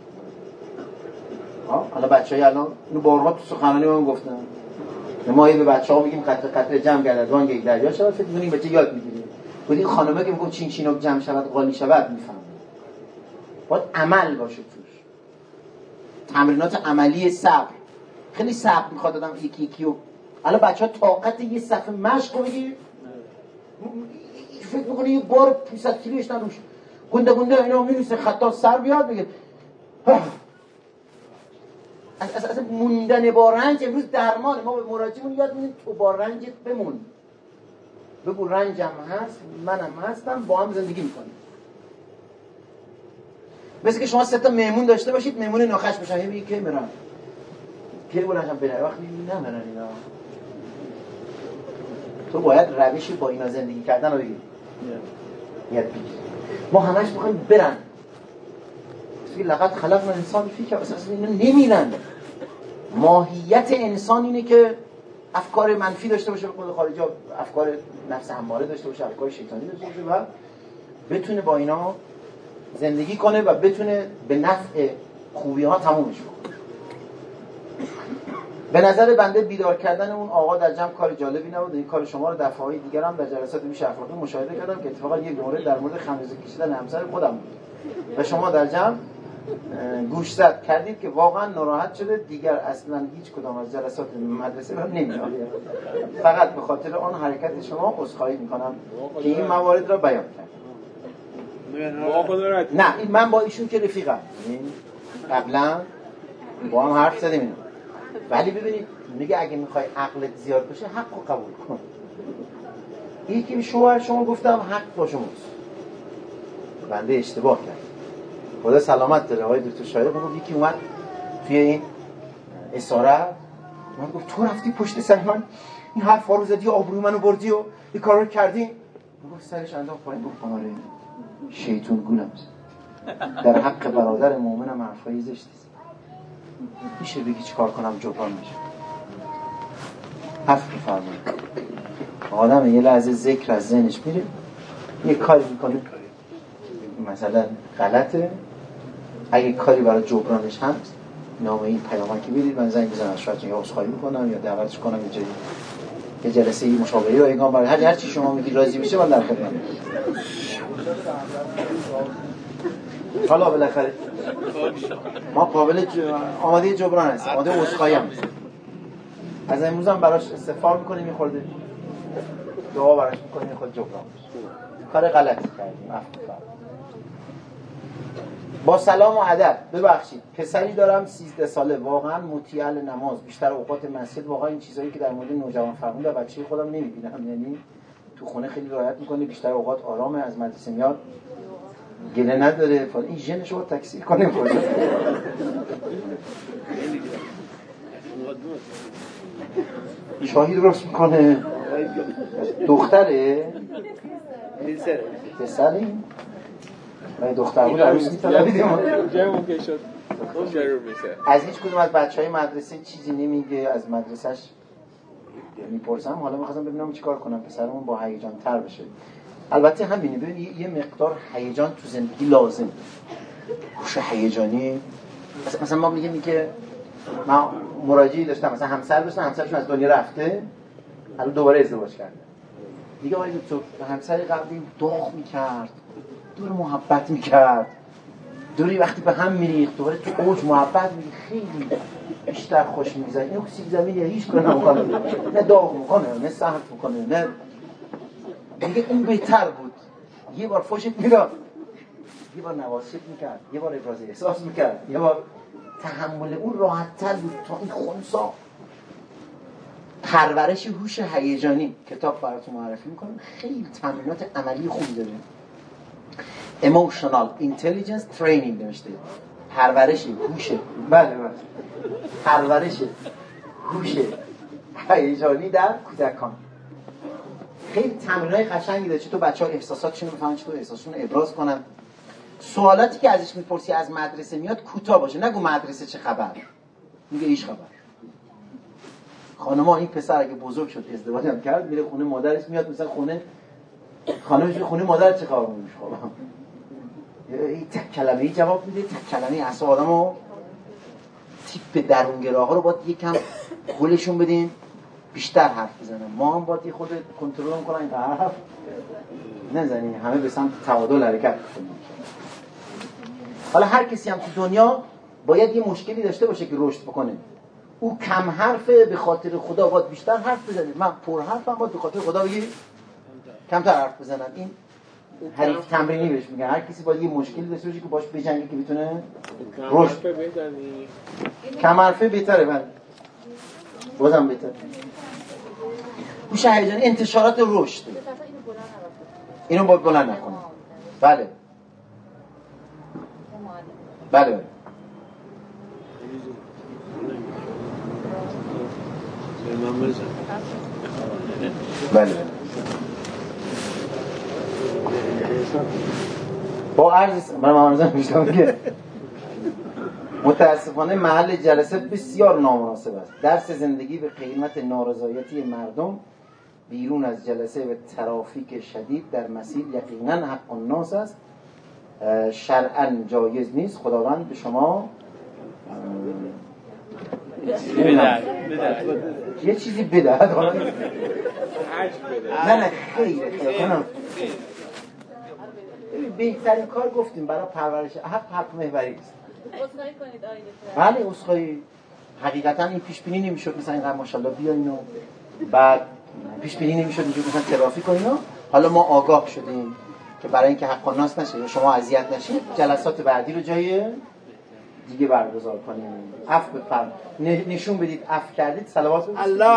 ها حالا بچه‌ها الان اینو بارها تو سخنرانی من گفتم، ما به بچه‌ها میگیم قطره قطره جمع گردد وان یک دریا شود، فکر می‌کنیم بچه یاد میگیره. بودین خانمه که میگه چین چینو جمع شود قالی شود، میفهمه. باید عمل باشه توش، تمرینات عملی صبر. خیلی صبر میخواد آدم یکی یکی و الان بچه‌ها طاقت یه صفحه مشق رو بگیر، فکر می‌کنه یه بار پانصد کیلو اشتن روش گنده گنده اینا می‌نویسه خطا سر بیاد میگه از اصلا موندن با رنج امروز درمان. ما به مراجعمون یاد میدیم تو با رنجت بمون، بگو رنجم هست منم هستم با هم زندگی میکنیم. مثل که شما سه تا مهمون داشته باشید، مهمون ناخوش بشن میگه کی میرن کی بلنشم بره، وقتی نمیرن اینا. تو باید روشی با اینا زندگی کردن رو بگی یاد بگیر. ما همش میخوایم برن، فی لقد خلقنا الانسان فی کبد، اصلا اینا نمیرن. ماهیت انسان اینه که افکار منفی داشته باشه، به قول خارجی افکار نفس اماره داشته باشه، افکار شیطانی داشته باشه و بتونه با اینا زندگی کنه و بتونه به نفع خوبی ها تمومش کنه. به نظر بنده بیدار کردن اون آقا در جمع کار جالبی نبود. این کار شما رو دفعه‌های دیگر هم در جلسات بیش افرادی مشاهده کردم که اتفاقا یک مورد در مورد خمیازه کشیدن همسر خودم بود و شما در جمع گوشزد کردید که واقعا ناراحت شده، دیگر اصلا هیچ کدام از جلسات مدرسه رو نمیاد، فقط به خاطر آن حرکت شما عذرخواهی میکنم که این موارد را بیان کرد. نه این من با ایشون که رفیقم، قبلا با هم حرف زدیم اینا، ولی ببینید میگه اگه میخوای عقلت زیاد بشه حق رو قبول کن. یکی به شوهر شما گفتم حق با شماست، بنده اشتباه کرد، خدا سلامت داره. آقای دکتر شایق گفت یکی اومد توی این اسارت من گفت تو رفتی پشت سر من این حرفا رو زدی، آبروی منو بردی و این کارا رو کردی. گفت سرش انداخت پایین گفت آره شیطون گولم در حق برادر مؤمنم حرفای زشتی میشه بگی چیکار کنم جبران میشه. حرف بفرمایید. آدم یه لحظه ذکر از ذهنش میره یه کاری میکنه مثلا غلطه، اگه کاری برای جبرانش هست نامه این پیامکی بدید، من زنگ بزنم شاید یا عذرخواهی میکنم یا دعوتش کنم یه جایی یه جلسه ای مشاوره رایگان برای هر هر چی شما میگید راضی بشه من در خدمتم. حالا بالاخره ما قابل ج... آماده جبران هستیم، آماده عذرخواهی هم هستیم. از امروز هم براش استغفار میکنیم، میخورده دعا براش میکنیم خود جبران بشه. کار غلطی کردیم، عفو میکنم. با سلام و ادب ببخشید پسری دارم سیزده ساله، واقعا مطیع نماز، بیشتر اوقات مسجد، واقعا این چیزایی که در مورد نوجوان فرمود در بچه‌ی خودم نمیبینم، یعنی تو خونه خیلی رعایت میکنه، بیشتر اوقات آرامه، از مدرسه میاد گله نداره، فعلا این ژنش رو تکثیر کنیم کجا شاهی درست میکنه. دختره پسره پسره من دختر بود عروس می‌طلبیدیم جمع که شد ضرور میشه. از هیچ کدوم از بچهای مدرسه چیزی نمیگه، از مدرسه‌اش میپرسم، حالا می‌خواستم ببینم چیکار کنم پسرمون با هیجان تر بشه. البته همینه، ببین یه مقدار هیجان تو زندگی لازم، هوش هیجانی. مثلا ما میگیم که من مراجعی داشتم، مثلا همسر داشتم، همسرشون از دنیا رفته، الان دوباره ازدواج کرده. دیگه آقای دکتر همسر قبلی داغ می‌کرد، دور محبت میکرد، دوری وقتی به هم میریخت دوباره تو اوج محبت میگه خیلی بیشتر خوش میگذره. اینو سیب زمینیه هیچ کار نمیکنه، نه داغ میکنه نه سخت میکنه، نه دیگه اون بهتر بود. یه بار فوشت میداد، یه بار نوازشت میکرد، یه بار ابراز احساس میکرد، یه بار تحمل اون راحت تر بود تا این خونسا. پرورش هوش هیجانی کتاب براتون معرفی میکنم، خیلی تمرینات عملی خوبی داره. Emotional Intelligence Training نوشته، پرورش هوش، بله بله پرورش هوش هیجانی در کودکان. خیلی تمرینای قشنگی داره، چطور بچه‌ها احساساتشون رو بفهمن، چطور احساساتشون رو ابراز کنن. سوالاتی که ازش میپرسی از مدرسه میاد کوتاه باشه، نگو مدرسه چه خبر، میگه هیچ خبر. خانم‌ها این پسر اگه بزرگ شد ازدواج هم کرد میره خونه مادرش، میاد مثلا خونه خانمش میره خونه مادر چه کار می‌کنه خب این تک کلمه‌ای جواب میده، تک کلمه‌ای اعصاب آدمو تیپ درونگراها رو باید یکم گولشون بدین بیشتر حرف بزنن. ما هم باید خود کنترل کنیم این حرف نزنیم، همه به سمت تعادل حرکت کنیم. حالا هر کسی هم تو دنیا باید یه مشکلی داشته باشه که رشد بکنه. او کم حرفه به خاطر خدا باید بیشتر حرف بزنه، من پر حرفم باید به خاطر خدا بگی کمتر حرف بزنم. این حریف تمرینی بهش میگن. هر کسی باید یه مشکلی داشته باشه که باش بجنگه که بتونه رشد. کم حرفه بهتره، من بازم بهتره. هوش هیجانی انتشارات رشد، اینو باید بلند نکنه. بله بله بله با عرض من معارضه میشتم که متاسفانه محل جلسه بسیار نامناسب است. درس زندگی به قیمت نارضایتی مردم بیرون از جلسه به ترافیک شدید در مسیر یقینا حق الناس است، شرعاً جایز نیست. خداوند به شما بدهد یه چیزی بدهد. نه نه خیره خیره بهترین کار گفتیم برای پرورش حق حق محوری است. عذرخواهی کنید آقای دکتر. بله عذرخواهی. حقیقتا این پیش بینی نمیشد مثلا اینقدر ماشاءالله بیاین و بعد پیش بینی نمیشد اینجوری مثلا ترافیک و اینا. حالا ما آگاه شدیم که برای اینکه حق الناس نشه یا شما اذیت نشید جلسات بعدی رو جای دیگه برگزار کنیم. عفو بفرمایید. نشون بدید عفو کردید. صلوات الله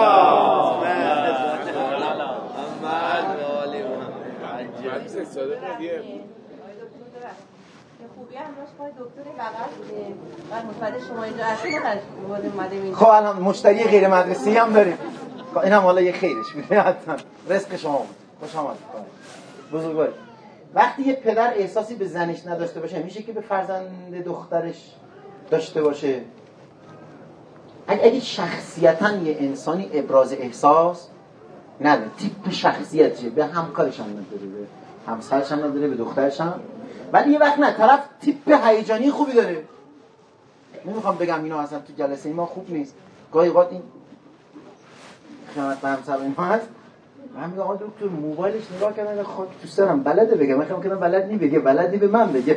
خوبی هم داشت پای دکتر بغل بوده. بعد متوجه شما اینجا هستید اومدیم اینجا. خب الان مشتری غیر مدرسه‌ای هم داریم. این هم حالا یه خیرش میده حتما. رزق شما بود. خوش آمدید. بزرگوار. وقتی یه پدر احساسی به زنش نداشته باشه میشه که به فرزند دخترش داشته باشه. اگه اگه شخصیتاً یه انسانی ابراز احساس نداره، تیپ شخصیتشه، به همکارش هم نداره، به همسرش هم نداره، به دخترش هم، ولی یه وقت نه طرف تیپ هیجانی خوبی داره. نمیخوام بگم اینا اصلا تو جلسه ما خوب نیست. گاهی اوقات این خیانت به همسر اینا هست. من میگم آقا دکتر موبایلش نگاه کردن خاک تو سرم بلده بگه، من فکر کنم بلد نی بگه، بلد نی به من بگه.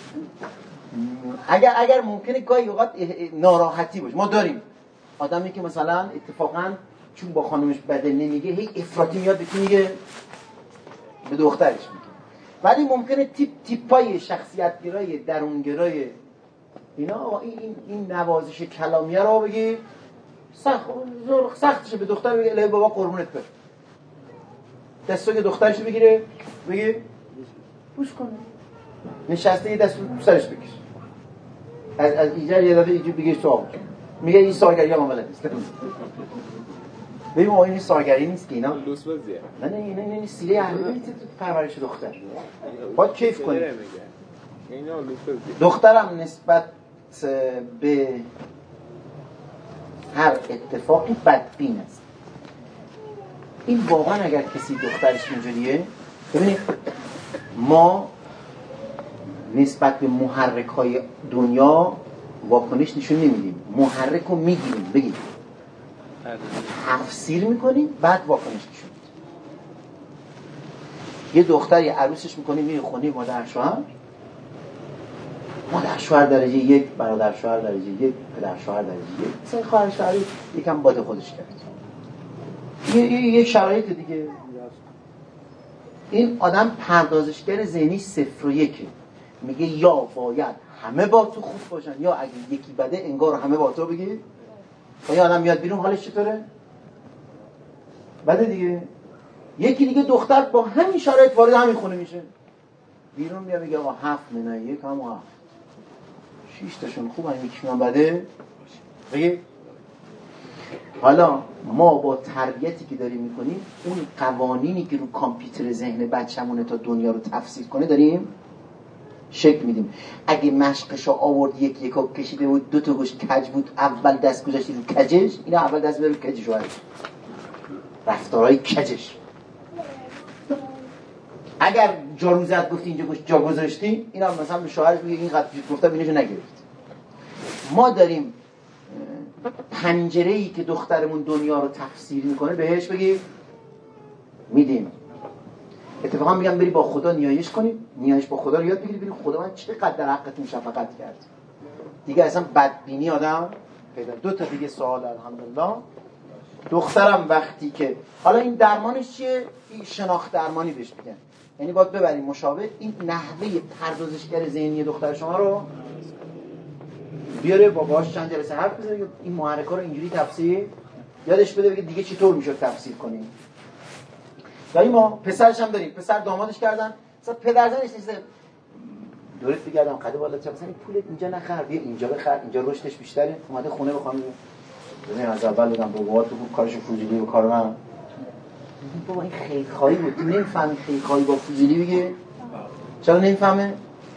اگر اگر ممکنه گاهی اوقات ناراحتی باشه. ما داریم آدمی که مثلا اتفاقا چون با خانمش بده نمیگه هی افراطی میاد به کی میگه؟ به دخترش میگه. ولی ممکنه تیپ تیپای شخصیت گرای درون گرای اینا این این این نوازش کلامیه رو بگی سخت سختشه به دختر بگه الهی بابا قربونت برم. دستو که دخترش بگیره بگه بوس کنه. نشسته یه دستو سرش بکش. از از ایجاد یه دفعه اینجوری بگیش تو آب. میگه این سارگری هم بلد نیست. ببین ما این سارگری نیست که اینا لوس بازیه. نه نه اینا این سیره اهلی تو پرورش دختر. باید کیف کنی. اینا لوس بازیه. دخترم نسبت به هر اتفاقی بدبین است. این واقعا اگر کسی دخترش اینجوریه، ببینید ما نسبت به محرک‌های دنیا واکنش نشون نمیدیم، محرک رو میگیریم، بگیم تفسیر میکنیم بعد واکنش نشون میدیم. یه دختری عروسش میکنیم میره خونه مادر شوهر، مادر شوهر درجه یک، برادر شوهر درجه یک، پدر شوهر درجه یک، مثلا خواهر شوهری یکم باد خودش کرد. یه یه شرایط دیگه. این آدم پردازشگر ذهنی صفر و یکه. میگه یا باید همه با تو خوب باشن یا اگه یکی بده انگار همه با تو بگی. و یه آدم میاد بیرون حالش چطوره؟ بده دیگه. یکی دیگه دختر با همین شرایط وارد همین خونه میشه. بیرون میاد میگه آقا هفت منه یک هم هفت. شیش تاشون خوب هم یکیشون بده. بگی حالا ما با تربیتی که داریم میکنیم اون قوانینی که رو کامپیوتر ذهن بچه‌مونه تا دنیا رو تفسیر کنه داریم شکل میدیم. اگه مشقشو آورد یک یکا کشیده بود دو تا گوش کج بود اول دست گذاشتی رو کجش، اینا اول دست بره رو کجش رو رفتارهای کجش. اگر جارو زد گفتی اینجا گوش جا گذاشتی، اینا مثلا به شوهرش میگه این قد گفتم اینجا نگرفت. ما داریم پنجره‌ای که دخترمون دنیا رو تفسیر میکنه بهش بگی میدیم. اتفاقا میگم بری با خدا نیایش کنی، نیایش با خدا رو یاد بگیری، ببین خدا من چقدر در حقتون شفقت کرد. دیگه اصلا بدبینی آدم پیدا. دو تا دیگه سوال الحمدلله. دخترم وقتی که حالا این درمانش چیه؟ این شناخت درمانی بهش میگن. یعنی باید ببریم مشابه این نحوه پردازشگر ذهنی دختر شما رو بیاره با باهاش چند جلسه حرف بزنه این محرکا رو اینجوری تفسیر یادش بده بگه دیگه چطور میشه تفسیر کنیم. دایی ما پسرش هم داریم، پسر دامادش کردن، مثلا پدر زنش نیست دورت بگردم قد بالا چه مثلا پولت اینجا نخر بیا اینجا بخر، اینجا رشدش بیشتره، اومده خونه بخوام ببین از اول بگم بابات تو کارش فوزیلی به کار من. بابا این خیلی خواهی بود، تو نمیفهمی خیلی خواهی با فوزیلی بگه؟ چرا نمیفهمه؟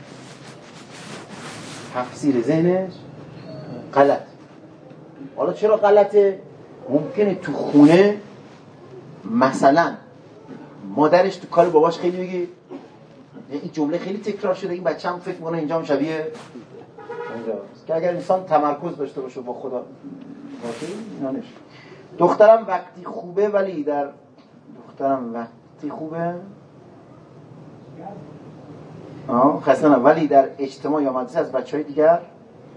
تفسیر ذهنش غلط. حالا چرا غلطه؟ ممکنه تو خونه مثلا مادرش تو کار باباش خیلی بگه این جمله خیلی تکرار شده، این بچه هم فکر میکنه اینجا هم شبیه اینجاست که اگر انسان تمرکز داشته باشه با خدا باشه اینا نشه. دخترم وقتی خوبه ولی در دخترم وقتی خوبه آه خسته نه ولی در اجتماع یا مدرسه از بچهای دیگر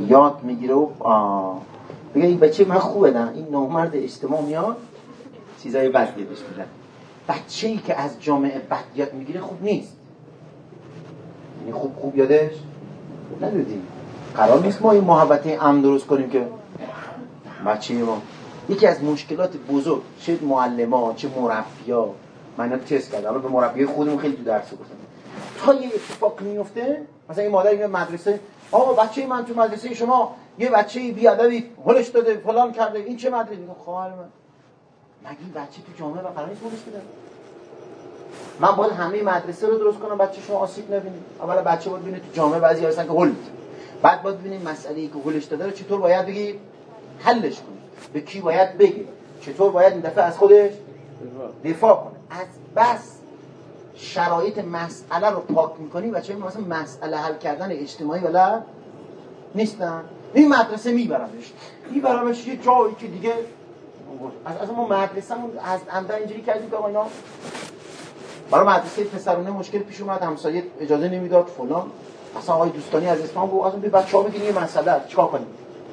یاد میگیره و آه بگه این بچه من خوبه، نه این نامرد اجتماع میاد چیزای بد یادش میدن. بچه‌ای که از جامعه بد یاد میگیره خوب نیست، یعنی خوب خوب یادش ندادیم. قرار نیست ما این محبت امن درست کنیم که بچه ما. یکی از مشکلات بزرگ چه معلم‌ها چه مربی‌ها، من اینا تست کردم، الان به مربیای خودمون خیلی تو درس گفتم، تا یه اتفاق میفته مثلا این مادر میاد مدرسه، آقا بچه من تو مدرسه شما یه بچه بیادبی هلش داده فلان کرده، این چه مدرسه؟ میگم خواهر من مگه این بچه تو جامعه و قرار نیست هلش بده؟ من باید همه مدرسه رو درست کنم بچه شما آسیب نبینه. اولا بچه باید ببینه تو جامعه بعضی هستن که هل میده، بعد باید ببینیم مسئله‌ای که هلش داده رو چطور باید بگی حلش کنی، به کی باید بگی، چطور باید این دفعه از خودش دفاع کنه. از بس شرایط مسئله رو پاک میکنی بچه‌ها مثلا مسئله حل کردن اجتماعی ولا نیستن. این مدرسه میبرمش میبرمش یه جایی که دیگه از از ما مدرسه‌مون از عمدا اینجوری کردیم که آقا اینا برای مدرسه پسرونه مشکل پیش اومد، همسایه اجازه نمیداد فلان، اصلا آقای دوستانی از اسمان گفت اصلا به بچه‌ها بگین یه مسئله چیکار کنیم،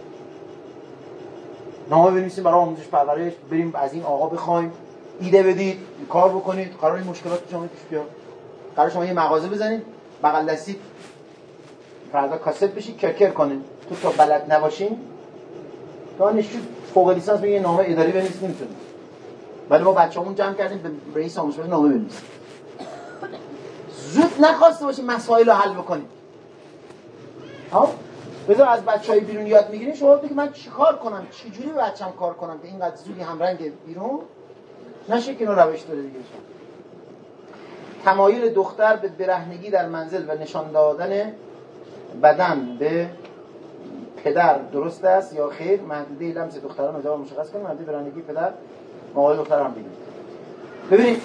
نامه بنویسیم برای آموزش پرورش، بریم از این آقا بخوایم ایده بدید کار بکنید، قرار این مشکلات تو جامعه پیش بیاد. قرار شما یه مغازه بزنید بغل دستی فردا کاست بشی کرکر کنین، تو تا بلد نباشین دانشجو فوق لیسانس به یه نامه اداری بنویسید نمیتونه. ولی ما بچه‌مون جمع کردیم به رئیس آموزش نامه بنویسیم. زود نخواسته باشین مسائل رو حل بکنید. ها بذار از بچهای بیرون یاد میگیرین، شما بگید من چیکار کنم، چه جوری به بچه‌م کار کنم که اینقدر زودی همرنگ بیرون نشه که اینا روش داره دیگه. تمایل دختر به برهنگی در منزل و نشان دادن بدن به پدر درست است یا خیر؟ محدوده لمس دختران رو جواب مشخص کنید. محدوده برهنگی پدر مقابل دختر هم بگید. ببینید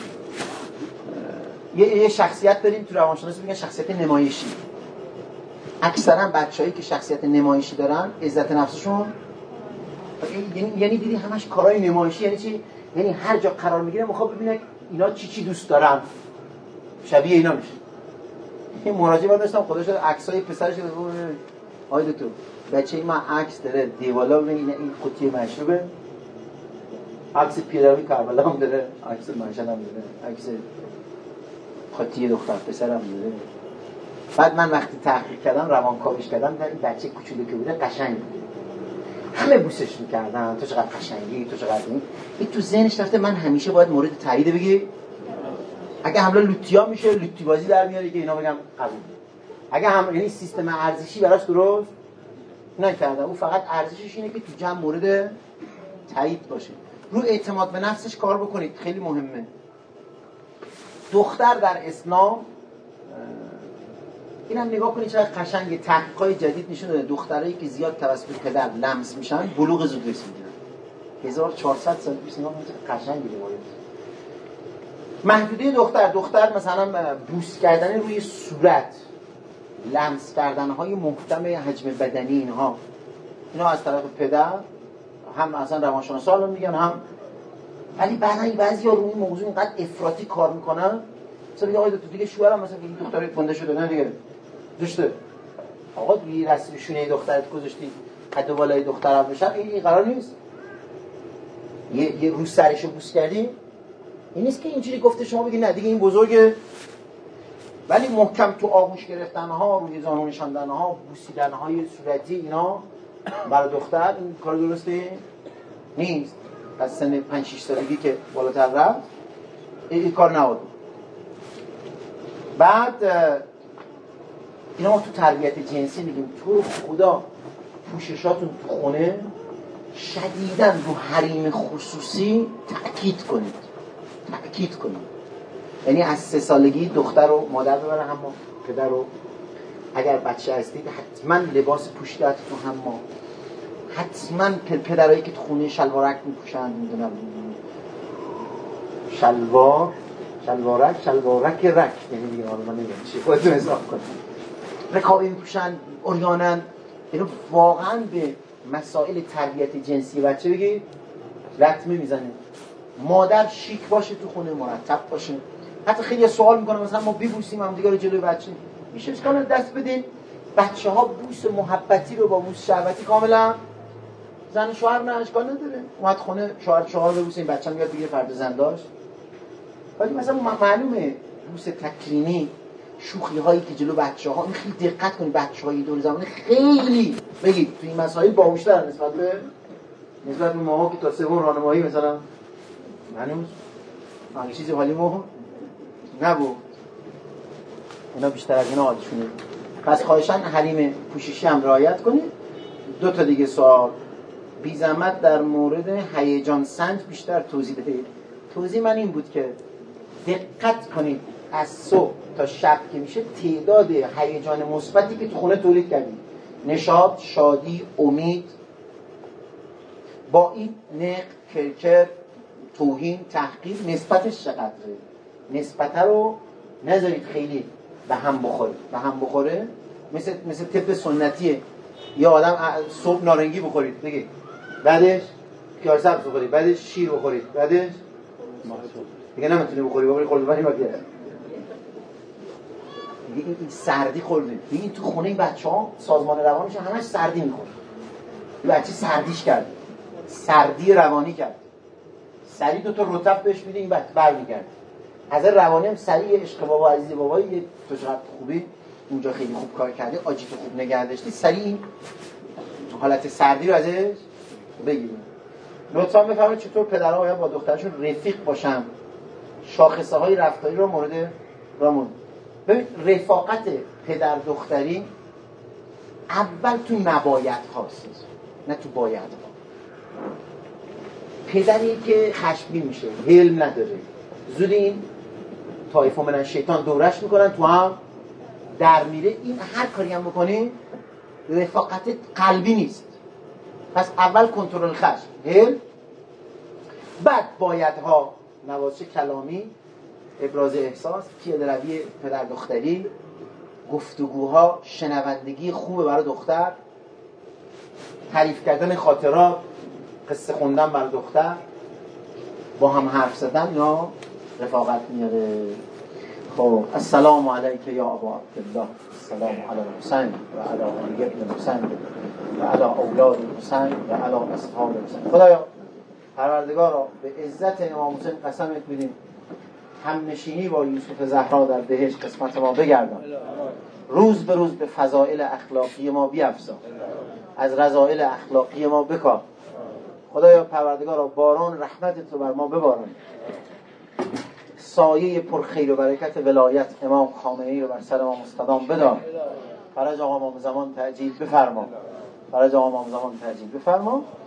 یه یه شخصیت داریم تو روانشناسی میگن شخصیت نمایشی. اکثرا بچه‌هایی که شخصیت نمایشی دارن عزت نفسشون یعنی یعنی دیدی همش کارهای نمایشی، یعنی چی؟ یعنی هر جا قرار میگیره میخواد ببینه اینا چی چی دوست دارن، شبیه اینا میشه. این مراجعه داشتم خدا شد عکسای پسرش رو آید تو بچه من عکس داره دیوالا ببین این قوطی مشروبه، عکس پیروی کربلا هم داره، عکس منشن هم داره، عکس خاطی دختر پسرم داره. بعد من وقتی تحقیق کردم روانکاویش کردم دیدم این بچه کوچولو که بوده قشنگ بوده، همه بوسش میکردن، تو چقدر قشنگی، تو چقدر این این تو ذهنش رفته من همیشه باید مورد تایید بگی. اگه حمله لوتیا میشه لوتی بازی در میاره که اینا بگم قبول. اگه هم یعنی سیستم ارزشی براش درست نکردم، اون فقط ارزشش اینه که تو جمع مورد تایید باشه. رو اعتماد به نفسش کار بکنید، خیلی مهمه. دختر در اسلام اینم نگاه کنید چقدر قشنگه. تحقیقات جدید نشون داده دخترایی که زیاد توسط پدر لمس میشن بلوغ زود رسیدن. هزار و چهارصد سال پیش نگاه کنید قشنگه مورد. محدوده دختر دختر مثلا بوس کردن روی صورت، لمس کردن های محکم حجم بدنی، اینها اینا از طرف پدر هم اصلا روانشناسا الان میگن هم، ولی بعضی بعضیا روی این موضوع اینقدر افراطی کار میکنن. مثلا میگه آقا تو دیگه شوهرم مثلا این دختر گنده شده نه دیگه داشته آقا توی رسم شونه دخترت گذاشتی قد و بالای دخترم بشن، این قرار نیست. یه یه رو سرشو بوس کردی این نیست که اینجوری گفته شما بگید نه دیگه این بزرگه، ولی محکم تو آغوش گرفتن ها، روی زانو نشاندن ها، بوسیدن های صورتی اینا برای دختر این کار درسته نیست. از سن پنج شش سالگی که بالاتر رفت این کار نبود. بعد اینا ما تو تربیت جنسی میگیم تو خدا پوششاتون تو خونه شدیداً رو حریم خصوصی تأکید کنید تأکید کنید. یعنی از سه سالگی دختر رو مادر ببره حمام، پدر رو اگر بچه هستید حتما لباس پوشیده تو حمام، حتما پدرایی که تو خونه شلوارک میپوشن، میدونم شلوار شلوارک شلوارک رک یعنی دیگه حالا من نمیدونم چی خودتون حساب کنید، رکابی میپوشن، اوریانن. اینو واقعا به مسائل تربیت جنسی بچه بگید لطمه میزنه. مادر شیک باشه تو خونه، مرتب باشه. حتی خیلی سوال میکنه مثلا ما بیبوسیم هم دیگه رو جلوی بچه، میشه اشکال دست بدین بچه ها بوس محبتی رو با بوس شهوتی کاملا، زن شوهر نه اشکال نداره، اومد خونه شوهر شوهر ببوسه، این بچه هم میاد بگیره فرد زن داشت. ولی مثلا معلومه بوس تکرینی، شوخی هایی که جلو بچه ها، این خیلی دقت کنید، بچه های دور زمانه خیلی بگید تو این مسائل باهوش‌ترن نسبت به نسبت به ماها که تا سوم راهنمایی مثلا هنوز همه چیزی حالی ما نبود، اینا بیشتر از اینا حالشونه. پس خواهشاً حریم پوششی هم رعایت کنید. دو تا دیگه سوال بی زحمت در مورد هیجان سنج بیشتر توضیح دهید. توضیح من این بود که دقت کنید از صبح تا شب که میشه تعداد هیجان مثبتی که تو خونه تولید کردید، نشاط، شادی، امید، با این نق، کرکر، توهین، تحقیر نسبتش چقدره؟ نسبت رو نذارید خیلی به هم بخوره. به هم بخوره مثل مثل طب سنتیه، یا آدم صبح نارنگی بخورید بگید، بعدش خیار سبز بخورید، بعدش شیر بخورید، بعدش دیگه نمیتونی بخوری، بخوری خورده بری مگه دیگه این سردی خوردید. دیگه تو خونه این بچه‌ها سازمان روانشون همش سردی میخوره. این بچه سردیش کرد، سردی روانی کرد، سری دو تا رطب بهش میده، این بچه برمیگرده. از روانی هم سری عشق بابا عزیز بابایی تو چقدر خوبی اونجا خیلی خوب کار کرده، آجی تو خوب نگه داشتی، سری این حالت سردی رو ازش بگیریم. لطفا بفرمایید چطور پدرها باید با دخترشون رفیق باشن، شاخصه های رفتاری رو مورد رامون. ببین رفاقت پدر دختری اول تو نباید هاست، نه تو باید ها. پدری که خشمگین میشه، حلم نداره، زود این طایفه من شیطان دورش میکنن، تو هم در میره. این هر کاری هم بکنی رفاقت قلبی نیست. پس اول کنترل خشم، حلم، بعد بایدها، نوازش کلامی، ابراز احساس، پیاده روی پدر دختری، گفتگوها، شنوندگی خوبه برای دختر، تعریف کردن خاطرات، قصه خوندن برای دختر، با هم حرف زدن یا رفاقت میاره. خب السلام علیک یا ابا عبدالله، السلام علی الحسین و علی علی ابن حسین و علی اولاد حسین و علی اصحاب حسین. خدایا پروردگارا به عزت امام حسین قسمت میدیم همنشینی با یوسف زهرا در بهشت قسمت ما بگردان، روز به روز به فضائل اخلاقی ما بیفزا، از رذائل اخلاقی ما بکار. خدایا پروردگارا باران رحمتت رو بر ما بباران، سایه پر خیر و برکت ولایت امام خامنه‌ای رو بر سر ما مستدام بدار. فرج آقا امام زمان تعجیل بفرما، فرج آقا امام زمان تعجیل بفرما.